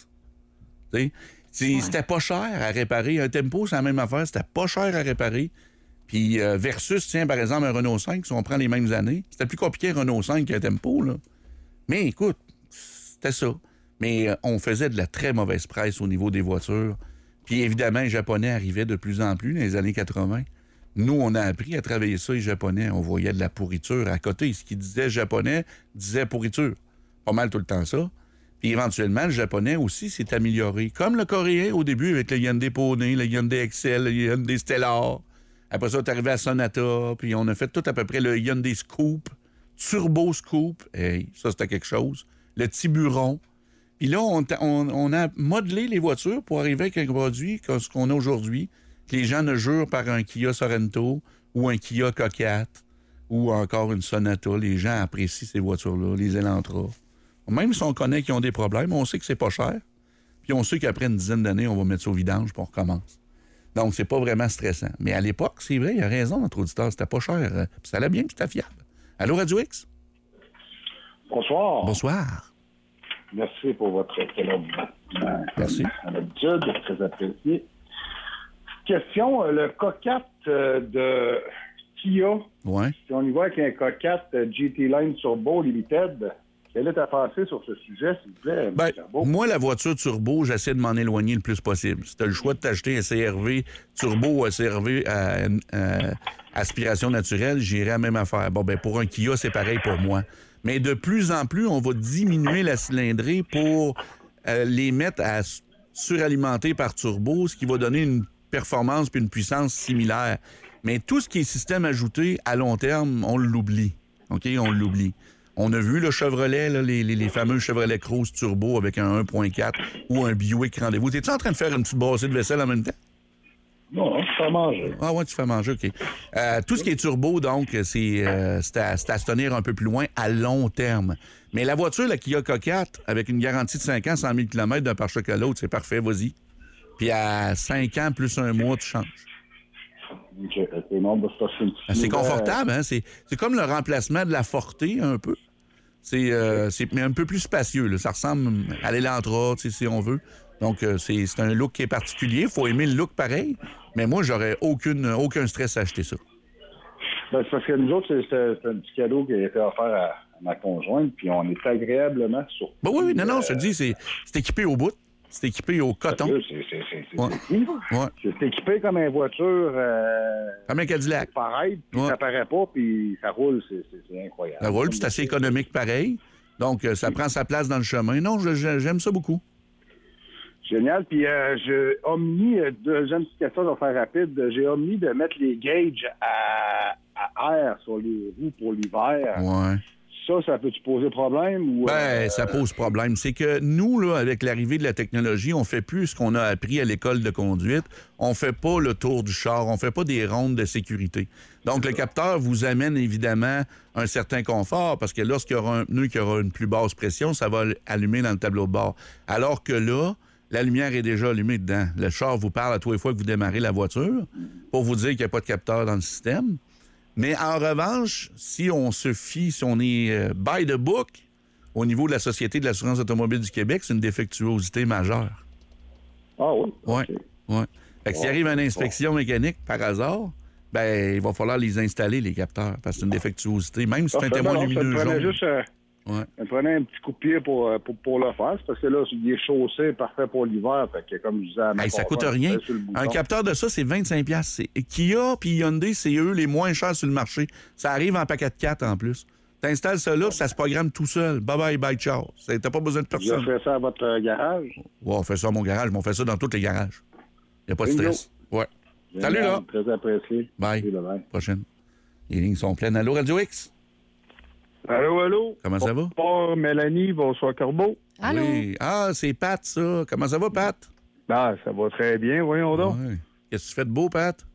Tu sais, ouais. C'était pas cher à réparer. Un Tempo, c'est la même affaire. C'était pas cher à réparer. Puis euh, versus, tiens, par exemple, un Renault cinq, si on prend les mêmes années, c'était plus compliqué un Renault cinq qu'un Tempo, là. Mais écoute, c'était ça. Mais euh, on faisait de la très mauvaise presse au niveau des voitures. Puis évidemment, les Japonais arrivaient de plus en plus dans les années quatre-vingt. Nous, on a appris à travailler ça, les Japonais. On voyait de la pourriture à côté. Ce qui disait japonais disait pourriture. Pas mal tout le temps ça. Puis éventuellement, le japonais aussi s'est amélioré. Comme le coréen au début avec le Hyundai Pony, le Hyundai Excel, le Hyundai Stellar. Après ça, on est arrivé à Sonata. Puis on a fait tout à peu près le Hyundai Scoop, Turbo Scoop. Hey, ça, c'était quelque chose. Le Tiburon. Puis là, on, on, on a modelé les voitures pour arriver avec un produit comme ce qu'on a aujourd'hui. Les gens ne jurent par un Kia Sorento ou un Kia K quatre ou encore une Sonata. Les gens apprécient ces voitures-là, les Elantra. Même si on connaît qu'ils ont des problèmes, on sait que c'est pas cher. Puis on sait qu'après une dizaine d'années, on va mettre ça au vidange puis on recommence. Donc, c'est pas vraiment stressant. Mais à l'époque, c'est vrai, il a raison, notre auditeur, c'était pas cher. Puis ça allait bien, puis c'était fiable. Allô, Radio X? Bonsoir. Bonsoir. Merci pour votre collaboration. Merci. À l'habitude, très apprécié. Question, le K quatre euh, de Kia. Ouais. Si on y va avec un K quatre euh, G T Line Turbo Limited, quelle est ta pensée sur ce sujet, s'il vous plaît? Ben, moi, la voiture turbo, j'essaie de m'en éloigner le plus possible. Si tu as le choix de t'acheter un C R V turbo ou un C R V à, à aspiration naturelle, j'irai à la même affaire. Bon, ben pour un Kia, c'est pareil pour moi. Mais de plus en plus, on va diminuer la cylindrée pour euh, les mettre à suralimenter par turbo, ce qui va donner une performance puis une puissance similaire. Mais tout ce qui est système ajouté, à long terme, on l'oublie. OK? On l'oublie. On a vu le Chevrolet, là, les, les, les fameux Chevrolet Cruze turbo avec un un point quatre ou un Buick Rendez-vous. T'es-tu en train de faire une petite brassée de vaisselle en même temps? Non, je fais manger. Ah ouais, tu fais manger, OK. Euh, tout ce qui est turbo, donc, c'est, euh, c'est, à, c'est à se tenir un peu plus loin à long terme. Mais la voiture, la Kia K quatre, avec une garantie de cinq ans, cent mille kilomètres d'un pare-choc à l'autre, c'est parfait, vas-y. Puis à cinq ans plus un mois, tu changes. OK, c'est non, ben, c'est, c'est, c'est confortable, hein? C'est, c'est comme le remplacement de la Forte, un peu. C'est, euh, c'est mais un peu plus spacieux, là. Ça ressemble à l'Elantra, si on veut. Donc, euh, c'est, c'est un look qui est particulier. Il faut aimer le look pareil. Mais moi, j'aurais aucune, aucun stress à acheter ça. Ben, c'est parce que nous autres, c'est, c'est, c'est un petit cadeau qui a été offert à, à ma conjointe, puis on est agréablement surpris. Ben oui, oui, non, non, je te dis, c'est, c'est équipé au bout. C'est équipé au coton. C'est, c'est, c'est, c'est, ouais. c'est, ouais. c'est équipé comme une voiture. Euh, comme un Cadillac. Pareil, puis ouais. Ça paraît pas, puis ça roule, c'est, c'est, c'est incroyable. Ça roule, puis c'est assez économique pareil. Donc, euh, ça prend sa place dans le chemin. Non, je, je, j'aime ça beaucoup. Génial. Puis, euh, j'ai omis, euh, deuxième petite question, je vais faire rapide, j'ai omis de mettre les gauges à, à air sur les roues pour l'hiver. Ouais. Ça, ça peut-tu poser problème? Ou, ben, euh... ça pose problème. C'est que nous, là, avec l'arrivée de la technologie, on fait plus ce qu'on a appris à l'école de conduite. On fait pas le tour du char. On fait pas des rondes de sécurité. Donc, le capteur vous amène évidemment un certain confort parce que lorsqu'il y aura un pneu qui aura une plus basse pression, ça va allumer dans le tableau de bord. Alors que là, la lumière est déjà allumée dedans. Le char vous parle à tous les fois que vous démarrez la voiture pour vous dire qu'il n'y a pas de capteur dans le système. Mais en revanche, si on se fie, si on est euh, by the book, au niveau de la Société de l'assurance automobile du Québec, c'est une défectuosité majeure. Ah oui? Oui, okay. oui. Fait que s'il arrive une inspection mécanique par hasard, ben il va falloir les installer, les capteurs, parce que c'est une défectuosité, même si c'est un témoin non, lumineux ça jaune. Juste, euh, ouais. Ça prenait un petit coup de pied pour, pour, pour le faire, parce que là, il est chaussé, parfait pour l'hiver, fait que comme je disais à ma hey, ça conjointe, coûte rien. Un capteur de ça, c'est vingt-cinq dollars. C'est... Kia puis Hyundai, c'est eux les moins chers sur le marché. Ça arrive en paquet de quatre en plus. T'installes ça là, puis ça se programme tout seul. Bye bye, bye, ciao. T'as pas besoin de personne. Vous fait ça à votre euh, garage? Ouais, on fait ça à mon garage, mais on fait ça dans tous les garages. Il n'y a pas de stress. Ouais. Bien Salut, bien, là. Très apprécié. Bye. Salut, bye. Prochaine. Les lignes sont pleines. Allô, Radio X? Allô, allô? Comment ça va? Bonsoir, Mélanie. Bonsoir, Corbeau. Allô? Oui. Ah, c'est Pat, ça. Comment ça va, Pat? Ah, ça va très bien, voyons donc. Ouais. Qu'est-ce que tu fais de beau, Pat?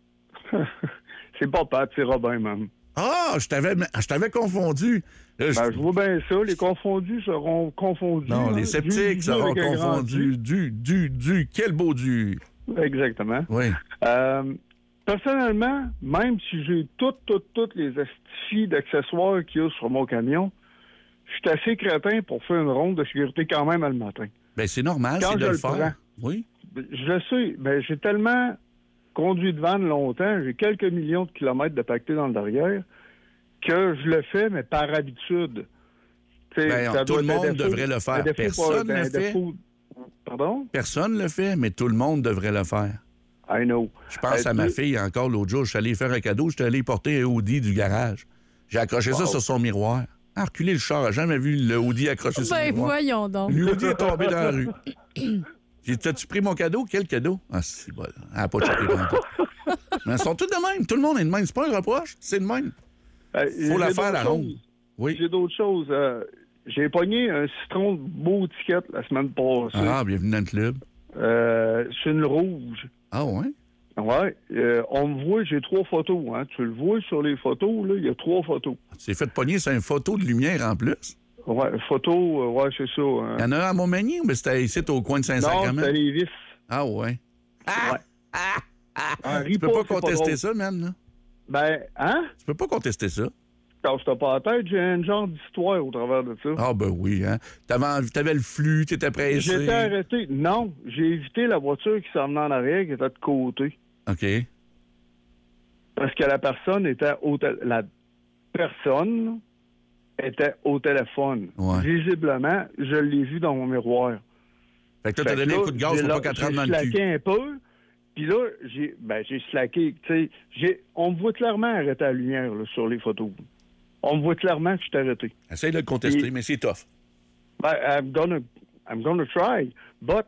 C'est pas Pat, c'est Robin, même. Ah, je t'avais, je t'avais confondu. Là, je... Ben, je vois bien ça. Les confondus seront confondus. Non, les sceptiques du, seront du confondus. Du, du, du. Quel beau du. Exactement. Oui. Euh, personnellement, même si j'ai toutes, toutes, toutes les astuces d'accessoires qu'il y a sur mon camion, je suis assez crétin pour faire une ronde de sécurité quand même le matin. Bien, c'est normal, quand c'est de je le le faire. Prends, oui. Je le sais, mais j'ai tellement conduit de van longtemps, j'ai quelques millions de kilomètres de pacté dans le derrière, que je le fais, mais par habitude. Ben, tout le monde devrait le faire. Personne ne le fait. Pardon? Personne le fait, mais tout le monde devrait le faire. I know. Je pense euh, à ma tu... fille encore l'autre jour. Je suis allé faire un cadeau. Je suis allé porter un Audi du garage. J'ai accroché wow. ça sur son miroir. Ah, reculé le char. J'ai jamais vu le Audi accroché sur ben, le miroir. voyons donc. L'Audi est tombé dans la rue. J'ai dit, as-tu pris mon cadeau? Quel cadeau? Ah, c'est bon. Elle n'a pas checké tantôt. Mais ils sont tous de même. Tout le monde est de même. C'est pas un reproche. C'est de même. Il euh, faut la faire, la ronde. Oui. J'ai d'autres choses. Euh, j'ai pogné un citron de beau ticket la semaine passée. Ah, bienvenue dans le club. Euh, c'est une rouge. Ah, ouais? Ouais. Euh, on me voit, j'ai trois photos. Hein. Tu le vois sur les photos, là, il y a trois photos. C'est fait pogner, c'est une photo de lumière en plus? Ouais, photo, euh, ouais, c'est ça. Hein. Il y en a un à Montmagny ou bien c'était ici au coin de Saint-Sacrement? Non, c'était à Lévis. Ah, ouais. Ah! Ouais. Ah! Ah! Ah, tu peux pas, pas contester pas ça, man, là? Ben, hein? Tu peux pas contester ça. casse-toi pas la tête, j'ai un genre d'histoire au travers de ça. Ah, ben oui, hein. T'avais, envie, t'avais le flux, t'étais pressé. J'étais arrêté. Non, j'ai évité la voiture qui s'en venait en arrière, qui était de côté. OK. Parce que la personne était au tél- la personne était au téléphone. Ouais. Visiblement, je l'ai vu dans mon miroir. Fait que toi, t'as donné un coup de gaz j'ai pour là- pas qu'elle te rentre dans J'ai le cul. slacké un peu, puis là, j'ai ben, j'ai slacké. Tu sais, j'ai- on me voit clairement arrêter la lumière là, sur les photos. On me voit clairement que je suis arrêté. Essaye de le contester, Et- mais c'est tough. Ben, I'm gonna, I'm gonna try, but...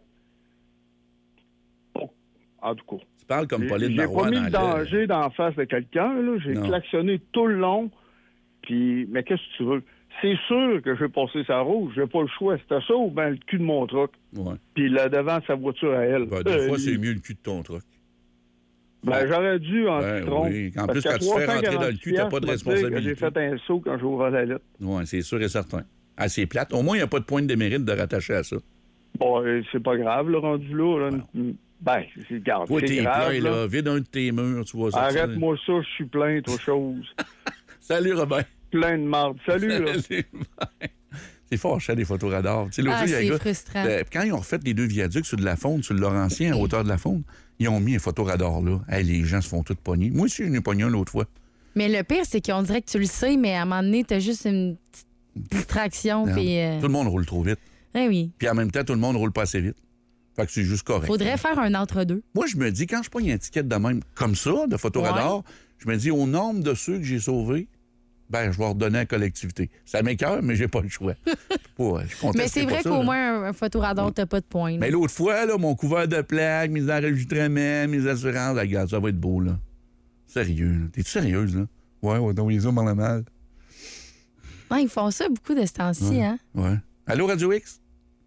Oh, en tout cas. Tu parles comme Pauline J'ai Marois pas mis dans le le- danger d'en face de quelqu'un, là. J'ai Non. klaxonné tout le long, puis... Mais qu'est-ce que tu veux? C'est sûr que je vais passer sa rouge. J'ai pas le choix. C'était ça ou ben le cul de mon truck. Ouais. Puis là, devant sa voiture à elle. Ben, des Euh, fois, lui- c'est mieux le cul de ton truck. Ben, j'aurais dû en Ben citron. oui. En Parce plus, qu'à quand tu te fais rentrer dans le cul, t'as pas de trois cent quarante-six, responsabilité. J'ai fait un saut quand j'ouvrais la lettre. Oui, c'est sûr et certain. Ah, c'est plate. Au moins, il n'y a pas de point de démérite de rattacher à ça. Bon, euh, c'est pas grave, le rendu là. là. Ben, c'est garde. Toi, c'est t'es grave, plein, là. Vide un de tes murs, tu vois ça. Arrête-moi ça, je suis plein, toi, chose. Salut, Robin. Plein de marde. Salut, là. Salut, bye. C'est fort, des photos radars. Tu sais, l'autre Ah, jour, il y a un c'est gars- frustrant. euh, Quand ils ont refait les deux viaducs sur de la Faune, sur le Laurentien, à hauteur de la Faune, ils ont mis un photoradar là. Hey, les gens se font tous pogner. Moi aussi, j'en ai pogné un l'autre fois. Mais le pire, c'est qu'on dirait que tu le sais, mais à un moment donné, t'as juste une petite distraction. Non. Puis, euh, Tout le monde roule trop vite. eh oui. Puis en même temps, tout le monde roule pas assez vite. Fait que c'est juste correct. Faudrait faire un entre-deux. Moi, je me dis, quand je pogne un ticket de même, comme ça, de photoradar, Ouais. je me dis, au nombre de ceux que j'ai sauvés, ben, je vais redonner à la collectivité. Ça m'écoeure, mais j'ai pas le choix. Ouais, je conteste Mais c'est pas vrai ça, qu'au là. moins, un, un photoradar, t'as pas de points. là. Mais l'autre fois, là, mon couvert de plaques, mes enregistrements, mes assurances, regarde, ça va être beau, là. Sérieux, là. T'es-tu sérieuse, là? Ouais, ouais, donc les hommes en la mal. Ouais, ils font ça beaucoup de ce temps-ci, Ouais. hein? Ouais. Allô, Radio X?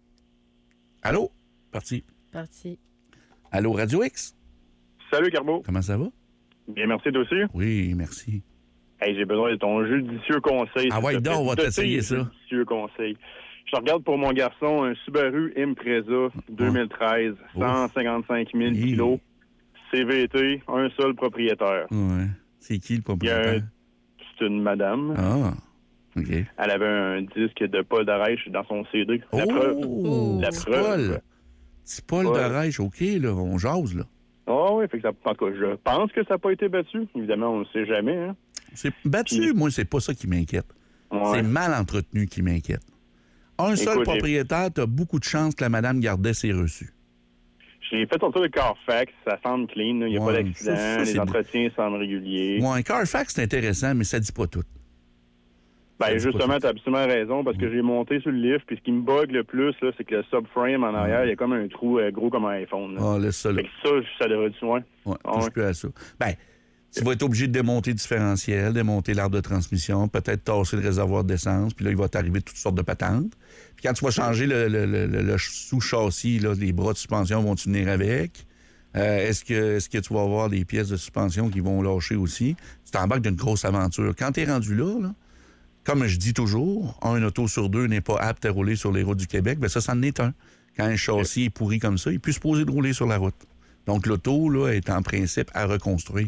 Allô? Parti. Parti. Allô, Radio X? Salut, Carbo. Comment ça va? Bien, merci, toi aussi. Oui, merci. Hey, j'ai besoin de ton judicieux conseil. Ah s'il ouais, te plaît. donc, on va De t'essayer tes ça. Judicieux conseil. Je regarde pour mon garçon un Subaru Impreza deux mille treize, cent cinquante-cinq mille kilos, C V T, un seul propriétaire. Ouais. C'est qui le Il y a propriétaire? un- C'est une madame. Ah, OK. Elle avait un disque de Paul Darèche dans son C D. La Oh! preuve. La Petit preuve. Paul. Petit Paul Ouais. de Reich, OK, là, on jase, là. Ah oui, fait que ça, en tout cas, je pense que ça n'a pas été battu. Évidemment, on ne sait jamais. Hein. C'est battu, moi, c'est pas ça qui m'inquiète. Ouais. C'est mal entretenu qui m'inquiète. Un seul Écoute, propriétaire, t'as beaucoup de chance que la madame gardait ses reçus. J'ai fait sortir le Carfax, ça semble clean, là. Il n'y a Ouais, pas ça, d'accident, ça, les c'est entretiens semblent réguliers. Ouais, un Carfax, c'est intéressant, mais ça dit pas tout. Ben, Ça dit pas justement, tout. tu as absolument raison, parce que j'ai monté sur le lift, puis ce qui me bug le plus, là, c'est que le subframe en arrière, il y a comme un trou euh, gros comme un iPhone. Là. Ah, laisse ça là. Fait que ça, ça devrait être soin. Ouais, Ah touche ouais. plus à ça. Ben, tu vas être obligé de démonter le différentiel, démonter l'arbre de transmission, peut-être tasser le réservoir d'essence, puis là, il va t'arriver toutes sortes de patentes. Puis quand tu vas changer le, le- le- le- le sous-châssis, là, les bras de suspension vont-tu venir avec? Euh, est-ce que, est-ce que tu vas avoir des pièces de suspension qui vont lâcher aussi? Tu t'embarques d'une grosse aventure. Quand tu es rendu là, là, comme je dis toujours, un auto sur deux n'est pas apte à rouler sur les routes du Québec, bien ça, c'en est un. Quand un châssis est pourri comme ça, il peut se poser de rouler sur la route. Donc, l'auto, là, est en principe à reconstruire.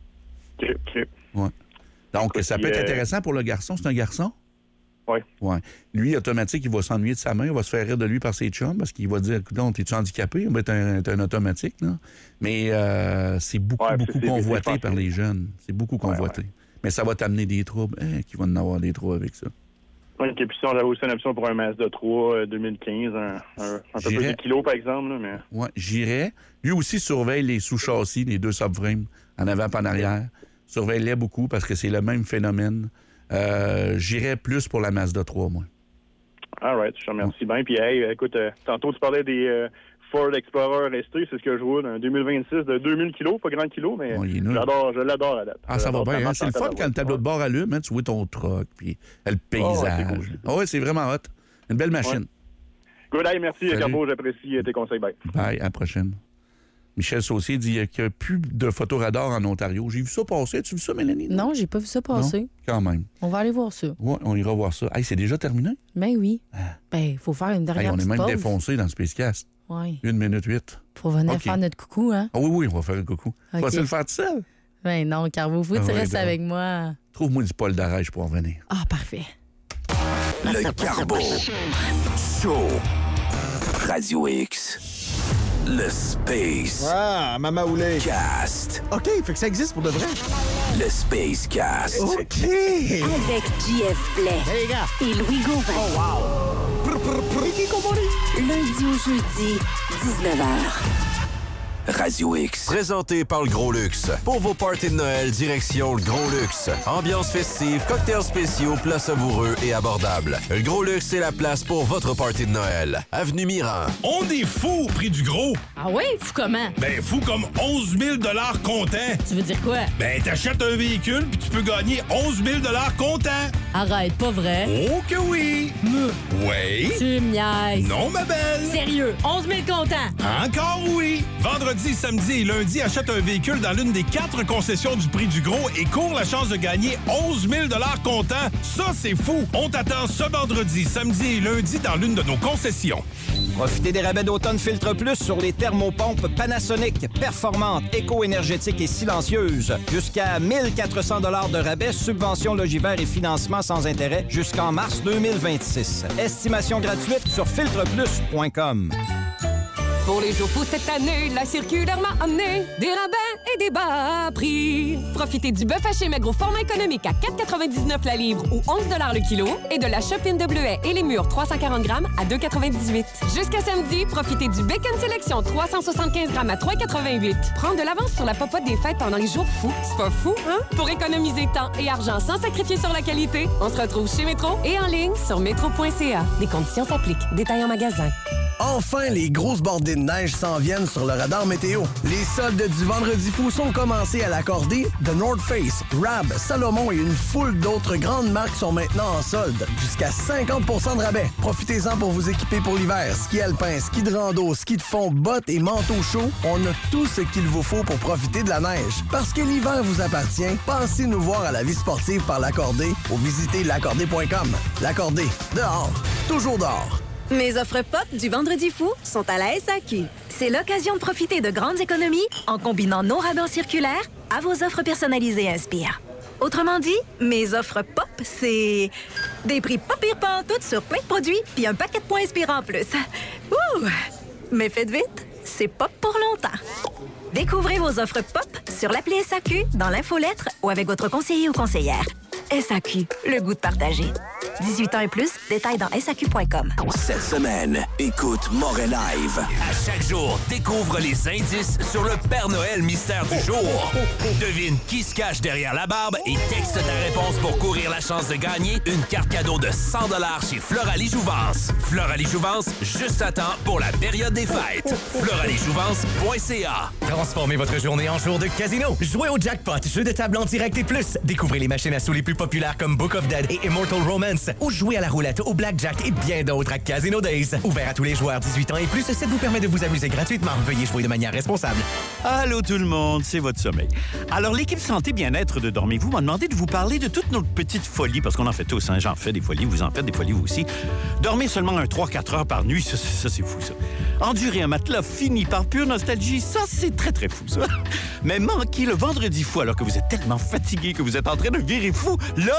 OK, OK. Ouais. Donc, ça peut être euh, intéressant pour le garçon. C'est un garçon? Oui. Ouais. Lui, automatique, il va s'ennuyer de sa main, il va se faire rire de lui par ses chums parce qu'il va dire, écoute, t'es-tu handicapé? Ben, t'es un, t'es un automatique, là. Mais euh, c'est beaucoup, Ouais, beaucoup c'est- c'est- convoité c'est par les jeunes. C'est beaucoup convoité. Mais ça va t'amener des troubles. Eh, qui vont en avoir des troubles avec ça. Oui, et puis sinon, j'avais aussi une option pour un Mazda trois euh, deux mille quinze, un, un, un peu plus J'irais- de kilos, par exemple. Là, mais... Ouais, j'irais. Lui aussi surveille les sous-châssis, les deux subframes, en avant et en arrière. Surveille-les beaucoup parce que c'est le même phénomène. Euh, j'irais plus pour la Mazda trois, moi. All right, je te remercie bien. Puis, hey, écoute, euh, tantôt, tu parlais des euh, Ford Explorer S T, c'est ce que je roule, un deux mille vingt-six de deux mille kilos, pas grand kilo, mais Oh, il est nul. j'adore, je l'adore à date. Ah, ça va J'adore, bien. Hein? marche C'est le en fun tabarouette. quand le tableau de bord allume, hein? Tu vois ton truck, puis le Oh, ouais, paysage. c'est cool. Ah ouais, c'est vraiment hot. Une belle machine. Ouais. Good, hey, merci, Salut. Carbo, j'apprécie euh, tes conseils. Bye. Bye, à la prochaine. Michel Saucier dit qu'il n'y a plus de photoradar en Ontario. J'ai vu ça passer. As-tu vu ça, Mélanie? Non, j'ai pas vu ça passer. Non? Quand même. On va aller voir ça. Ouais, on ira voir ça. Hey, c'est déjà terminé? Ben oui. Ben, il faut faire une Hey, dernière on est petite même pause. défoncé dans Spacecast. Ouais. Une minute huit. Faut venir OK. faire notre coucou, hein? Ah oui, oui, on va faire un coucou. OK. Vas-tu le faire tout seul? Ben non, Carbo, faut que Ah tu oui, restes donc. avec moi. Trouve-moi du Paul d'arrêt, je peux en revenir. Ah, parfait. Le Carbo Show. Radio X. Le Space. Ah, Mama Oulé. Cast. OK, fait que ça existe pour de vrai. Le Space Cast. OK. Avec J F Blais. Hey, les gars. Et Louis Gauvin. Oh, wow. Prr, prr, prr. Lundi au jeudi, dix-neuf heures. Radio X. Présenté par le Gros Luxe. Pour vos parties de Noël, direction le Gros Luxe. Ambiance festive, cocktails spéciaux, plats savoureux et abordables. Le Gros Luxe, c'est la place pour votre party de Noël. Avenue Miran. On est fou au prix du gros. Ah oui? Fou comment? Ben, fou comme onze mille comptant. Tu veux dire quoi? Ben, t'achètes un véhicule puis tu peux gagner onze mille comptant. Arrête, pas vrai? Oh que oui! Oui? Tu me niaises. Non, ma belle! Sérieux, onze mille contents. Encore oui! Vendredi, samedi et lundi, achète un véhicule dans l'une des quatre concessions du prix du gros et cours la chance de gagner onze mille comptant. Ça, c'est fou! On t'attend ce vendredi, samedi et lundi dans l'une de nos concessions. Profitez des rabais d'automne Filtre Plus sur les thermopompes Panasonic, performantes, éco-énergétiques et silencieuses. Jusqu'à mille quatre cents dollars de rabais, subvention logivert et financement sans intérêt jusqu'en mars deux mille vingt-six. Estimation gratuite sur filtre plus point com. Pour les jours fous cette année, la circulaire m'a amené des rabais et des bas prix. Profitez du bœuf haché maigre au format économique à quatre quatre-vingt-dix-neuf la livre ou onze le kilo et de la chopine de bleuet et les mûres trois cent quarante grammes à deux quatre-vingt-dix-huit. Jusqu'à samedi, profitez du bacon sélection trois cent soixante-quinze grammes à trois quatre-vingt-huit. Prendre de l'avance sur la popote des fêtes pendant les jours fous, c'est pas fou, hein? Pour économiser temps et argent sans sacrifier sur la qualité, on se retrouve chez Métro et en ligne sur métro point c a. Des conditions s'appliquent. Détails en magasin. Enfin, les grosses bordées de neige s'en viennent sur le radar météo. Les soldes du Vendredi fou sont commencés à l'accorder. The North Face, Rab, Salomon et une foule d'autres grandes marques sont maintenant en solde. Jusqu'à cinquante pour cent de rabais. Profitez-en pour vous équiper pour l'hiver. Ski alpin, ski de rando, ski de fond, bottes et manteaux chauds. On a tout ce qu'il vous faut pour profiter de la neige. Parce que l'hiver vous appartient, pensez nous voir à la vie sportive par l'Accordé ou visitez l'accordé point com. L'Accordé, dehors, toujours dehors. Mes offres pop du Vendredi fou sont à la S A Q. C'est l'occasion de profiter de grandes économies en combinant nos rabais circulaires à vos offres personnalisées Inspire. Autrement dit, mes offres pop, c'est des prix pas pire pantoute sur plein de produits puis un paquet de points Inspire en plus. Ouh! Mais faites vite, c'est pop pour longtemps. Découvrez vos offres pop sur l'appli S A Q, dans l'infolettre ou avec votre conseiller ou conseillère. S A Q, le goût de partager. dix-huit ans et plus, détails dans S A Q point com. Cette semaine, écoute Morel Live. À chaque jour, découvre les indices sur le Père Noël mystère du jour. Devine qui se cache derrière la barbe et texte ta réponse pour courir la chance de gagner une carte cadeau de cent dollars chez Floralie Jouvence. Floralie Jouvence, juste à temps pour la période des fêtes. floralie jouvence point c a. Transformez votre journée en jour de casino. Jouez au jackpot, jeu de table en direct et plus. Découvrez les machines à sous les plus populaires comme Book of Dead et Immortal Romance. Ou jouez à la roulette, au blackjack et bien d'autres à Casino Days. Ouvert à tous les joueurs dix-huit ans et plus, ça vous permet de vous amuser gratuitement. Veuillez jouer de manière responsable. Allô tout le monde, c'est votre sommeil. Alors l'équipe santé bien-être de Dormez-vous m'a demandé de vous parler de toutes nos petites folies, parce qu'on en fait tous, hein? J'en fais des folies, vous en faites des folies vous aussi. Dormez seulement un trois quatre heures par nuit, ça, ça, ça c'est fou ça. Endurer un matelas fini par pure nostalgie, ça c'est très très fou ça. Mais manquer le vendredi fou alors que vous êtes tellement fatigué que vous êtes en train de virer fou, là,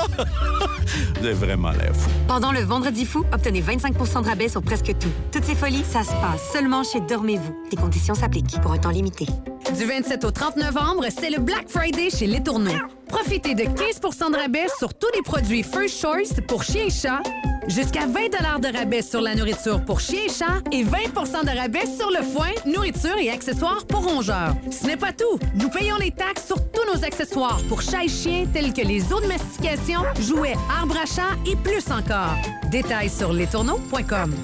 vous avez vraiment l'air fou. Pendant le Vendredi fou, obtenez vingt-cinq pour cent de rabais sur presque tout. Toutes ces folies, ça se passe seulement chez Dormez-vous. Les conditions s'appliquent pour un temps limité. Du vingt-sept au trente novembre, c'est le Black Friday chez Les Tourneaux. Profitez de quinze pour cent de rabais sur tous les produits First Choice pour chien et chat, jusqu'à vingt dollars de rabais sur la nourriture pour chien et chat et vingt pour cent de rabais sur le foin, nourriture et accessoires pour rongeurs. Ce n'est pas tout. Nous payons les taxes sur tous nos accessoires pour chat et chien tels que les eaux de mastication, jouets, arbres à chat et plus encore. Détails sur les tourneaux point com.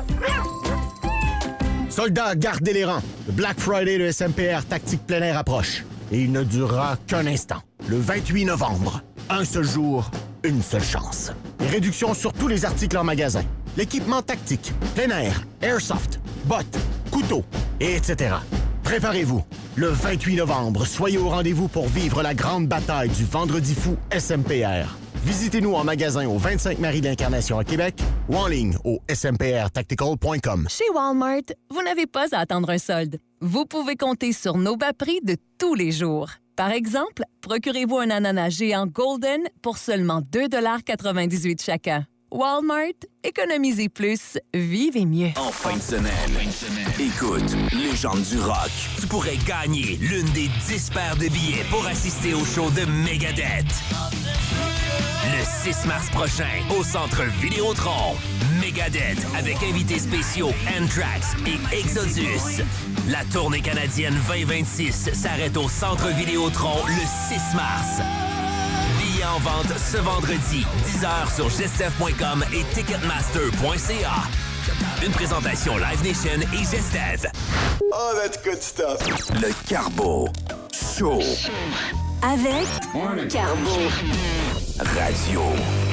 Soldats, gardez les rangs. Le Black Friday de S M P R Tactique plein air approche. Et il ne durera qu'un instant. Le vingt-huit novembre. Un seul jour, une seule chance. Les réductions sur tous les articles en magasin. L'équipement tactique, plein air, airsoft, bottes, couteaux, et et cetera. Préparez-vous. Le vingt-huit novembre, soyez au rendez-vous pour vivre la grande bataille du Vendredi fou S M P R. Visitez-nous en magasin au vingt-cinq Marie de l'Incarnation à Québec ou en ligne au s m p r tactical point com. Chez Walmart, vous n'avez pas à attendre un solde. Vous pouvez compter sur nos bas prix de tous les jours. Par exemple, procurez-vous un ananas géant Golden pour seulement deux virgule quatre-vingt-dix-huit chacun. Walmart, économisez plus, vivez mieux. En fin de semaine, écoute, Légende du rock. Tu pourrais gagner l'une des dix paires de billets pour assister au show de Megadeth. Le six mars prochain, au Centre Vidéotron, Megadeth avec invités spéciaux Anthrax et Exodus. La tournée canadienne vingt vingt-six s'arrête au Centre Vidéotron le six mars. Billets en vente ce vendredi, dix heures sur gestev point com et ticketmaster point c a. Une présentation Live Nation et Gestev. Oh, that's good stuff. Le Carbo Show. Avec Carbo. Radio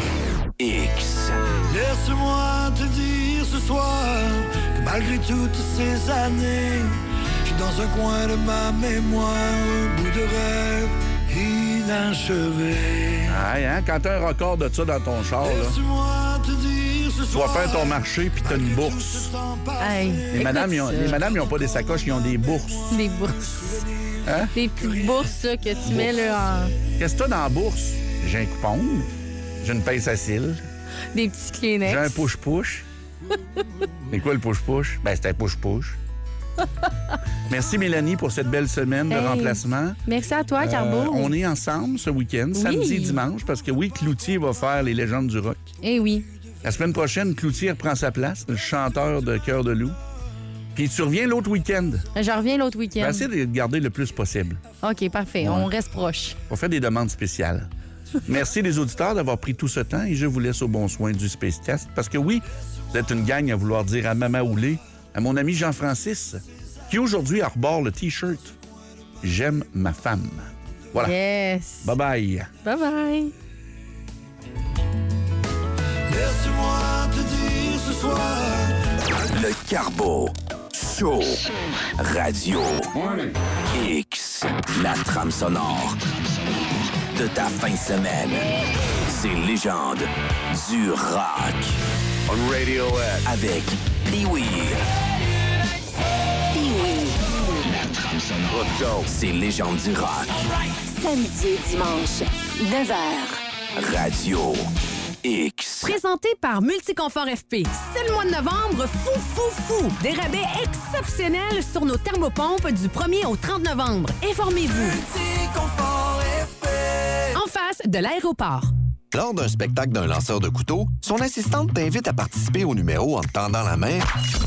X. Laisse-moi te dire ce soir que malgré toutes ces années, je suis dans un coin de ma mémoire, un bout de rêve inachevé. Ah, hein? Quand t'as un record de ça dans ton char, là, tu vas faire ton marché puis t'as une bourse. Hey, les, madames, ils ont, les madames, ils n'ont pas des sacoches, ils ont des bourses. Des bourses. Hein? Des petites bourses là, que tu bourse. mets là en... Qu'est-ce que t'as dans la bourse? J'ai un coupon, j'ai une pince à cils. Des petits Kleenex. J'ai un push-push. C'est quoi le push-push? Ben, c'est un push-push. Merci, Mélanie, pour cette belle semaine hey, de remplacement. Merci à toi, Carbo. Euh, on est ensemble ce week-end, oui. samedi et dimanche, parce que oui, Cloutier va faire les légendes du rock. Eh oui. La semaine prochaine, Cloutier reprend sa place, le chanteur de Cœur de loup. Puis tu reviens l'autre week-end. Je reviens l'autre week-end. Je vais essayer de te garder le plus possible. OK, parfait. Ouais. On reste proche. On va faire des demandes spéciales. Merci les auditeurs d'avoir pris tout ce temps et je vous laisse au bon soin du Spacecast. Parce que oui, vous êtes une gang à vouloir dire à Mama Oulé, à mon ami Jean-Francis, qui aujourd'hui arbore le T-shirt « J'aime ma femme ». Voilà. Yes. Bye-bye. Bye-bye. Laisse-moi te dire ce soir. Le Carbo Show. Radio X. La trame sonore de ta fin de semaine. C'est Légende du rock. On Radiohead. Avec Pee-Wee. Pee-Wee. Let's go. C'est Légende du rock. Samedi et dimanche, neuf heures. Radio X. Présenté par Multiconfort F P. C'est le mois de novembre, fou, fou, fou. Des rabais exceptionnels sur nos thermopompes du premier au trente novembre. Informez-vous. Multiconfort F P. En face de l'aéroport. Lors d'un spectacle d'un lanceur de couteau, son assistante t'invite à participer au numéro en te tendant la main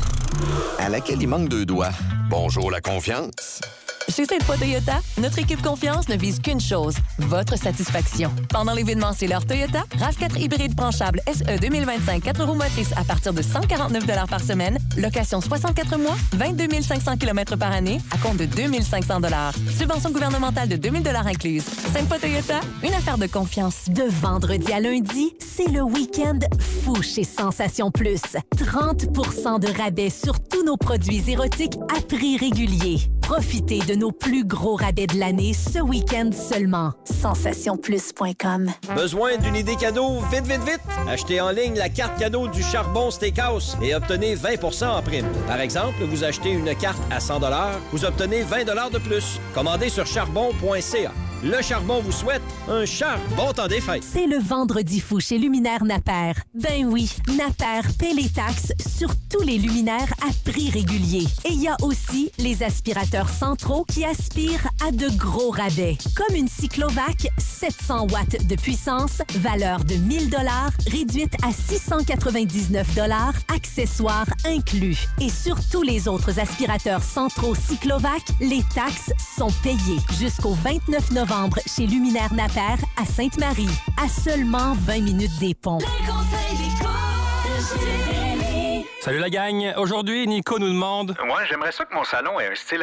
à laquelle il manque deux doigts. Bonjour la confiance. Chez Sainte-Foy Toyota, notre équipe confiance ne vise qu'une chose, votre satisfaction. Pendant l'événement C'est l'heure Toyota, RAV quatre hybride branchable S E deux mille vingt-cinq quatre roues motrices à partir de cent quarante-neuf dollars par semaine, location soixante-quatre mois, vingt-deux mille cinq cents kilomètres par année, à compte de deux mille cinq cents dollars. Subvention gouvernementale de deux mille dollars incluse. Sainte-Foy Toyota, une affaire de confiance. De vendredi à lundi, c'est le week-end fou chez Sensation Plus. trente pour cent de rabais sur tous nos produits érotiques à prix régulier. Profitez de nos plus gros rabais de l'année ce week-end seulement. sensation plus point com. Besoin d'une idée cadeau? Vite, vite, vite! Achetez en ligne la carte cadeau du Charbon Steakhouse et obtenez vingt pour cent en prime. Par exemple, vous achetez une carte à cent dollars, vous obtenez vingt dollars de plus. Commandez sur charbon point c a. Le Charbon vous souhaite un charbon temps des fêtes. C'est le vendredi fou chez Luminaire Napper. Ben oui, Napper paie les taxes sur tous les luminaires à prix régulier. Et il y a aussi les aspirateurs centraux qui aspirent à de gros rabais. Comme une Cyclovac sept cents watts de puissance, valeur de mille dollars, réduite à six cent quatre-vingt-dix-neuf dollars, accessoires inclus. Et sur tous les autres aspirateurs centraux Cyclovac, les taxes sont payées. Jusqu'au vingt-neuf novembre chez Luminaire Napper à Sainte-Marie, à seulement vingt minutes des ponts. Salut la gang! Aujourd'hui, Nico nous demande... Moi, j'aimerais ça que mon salon ait un style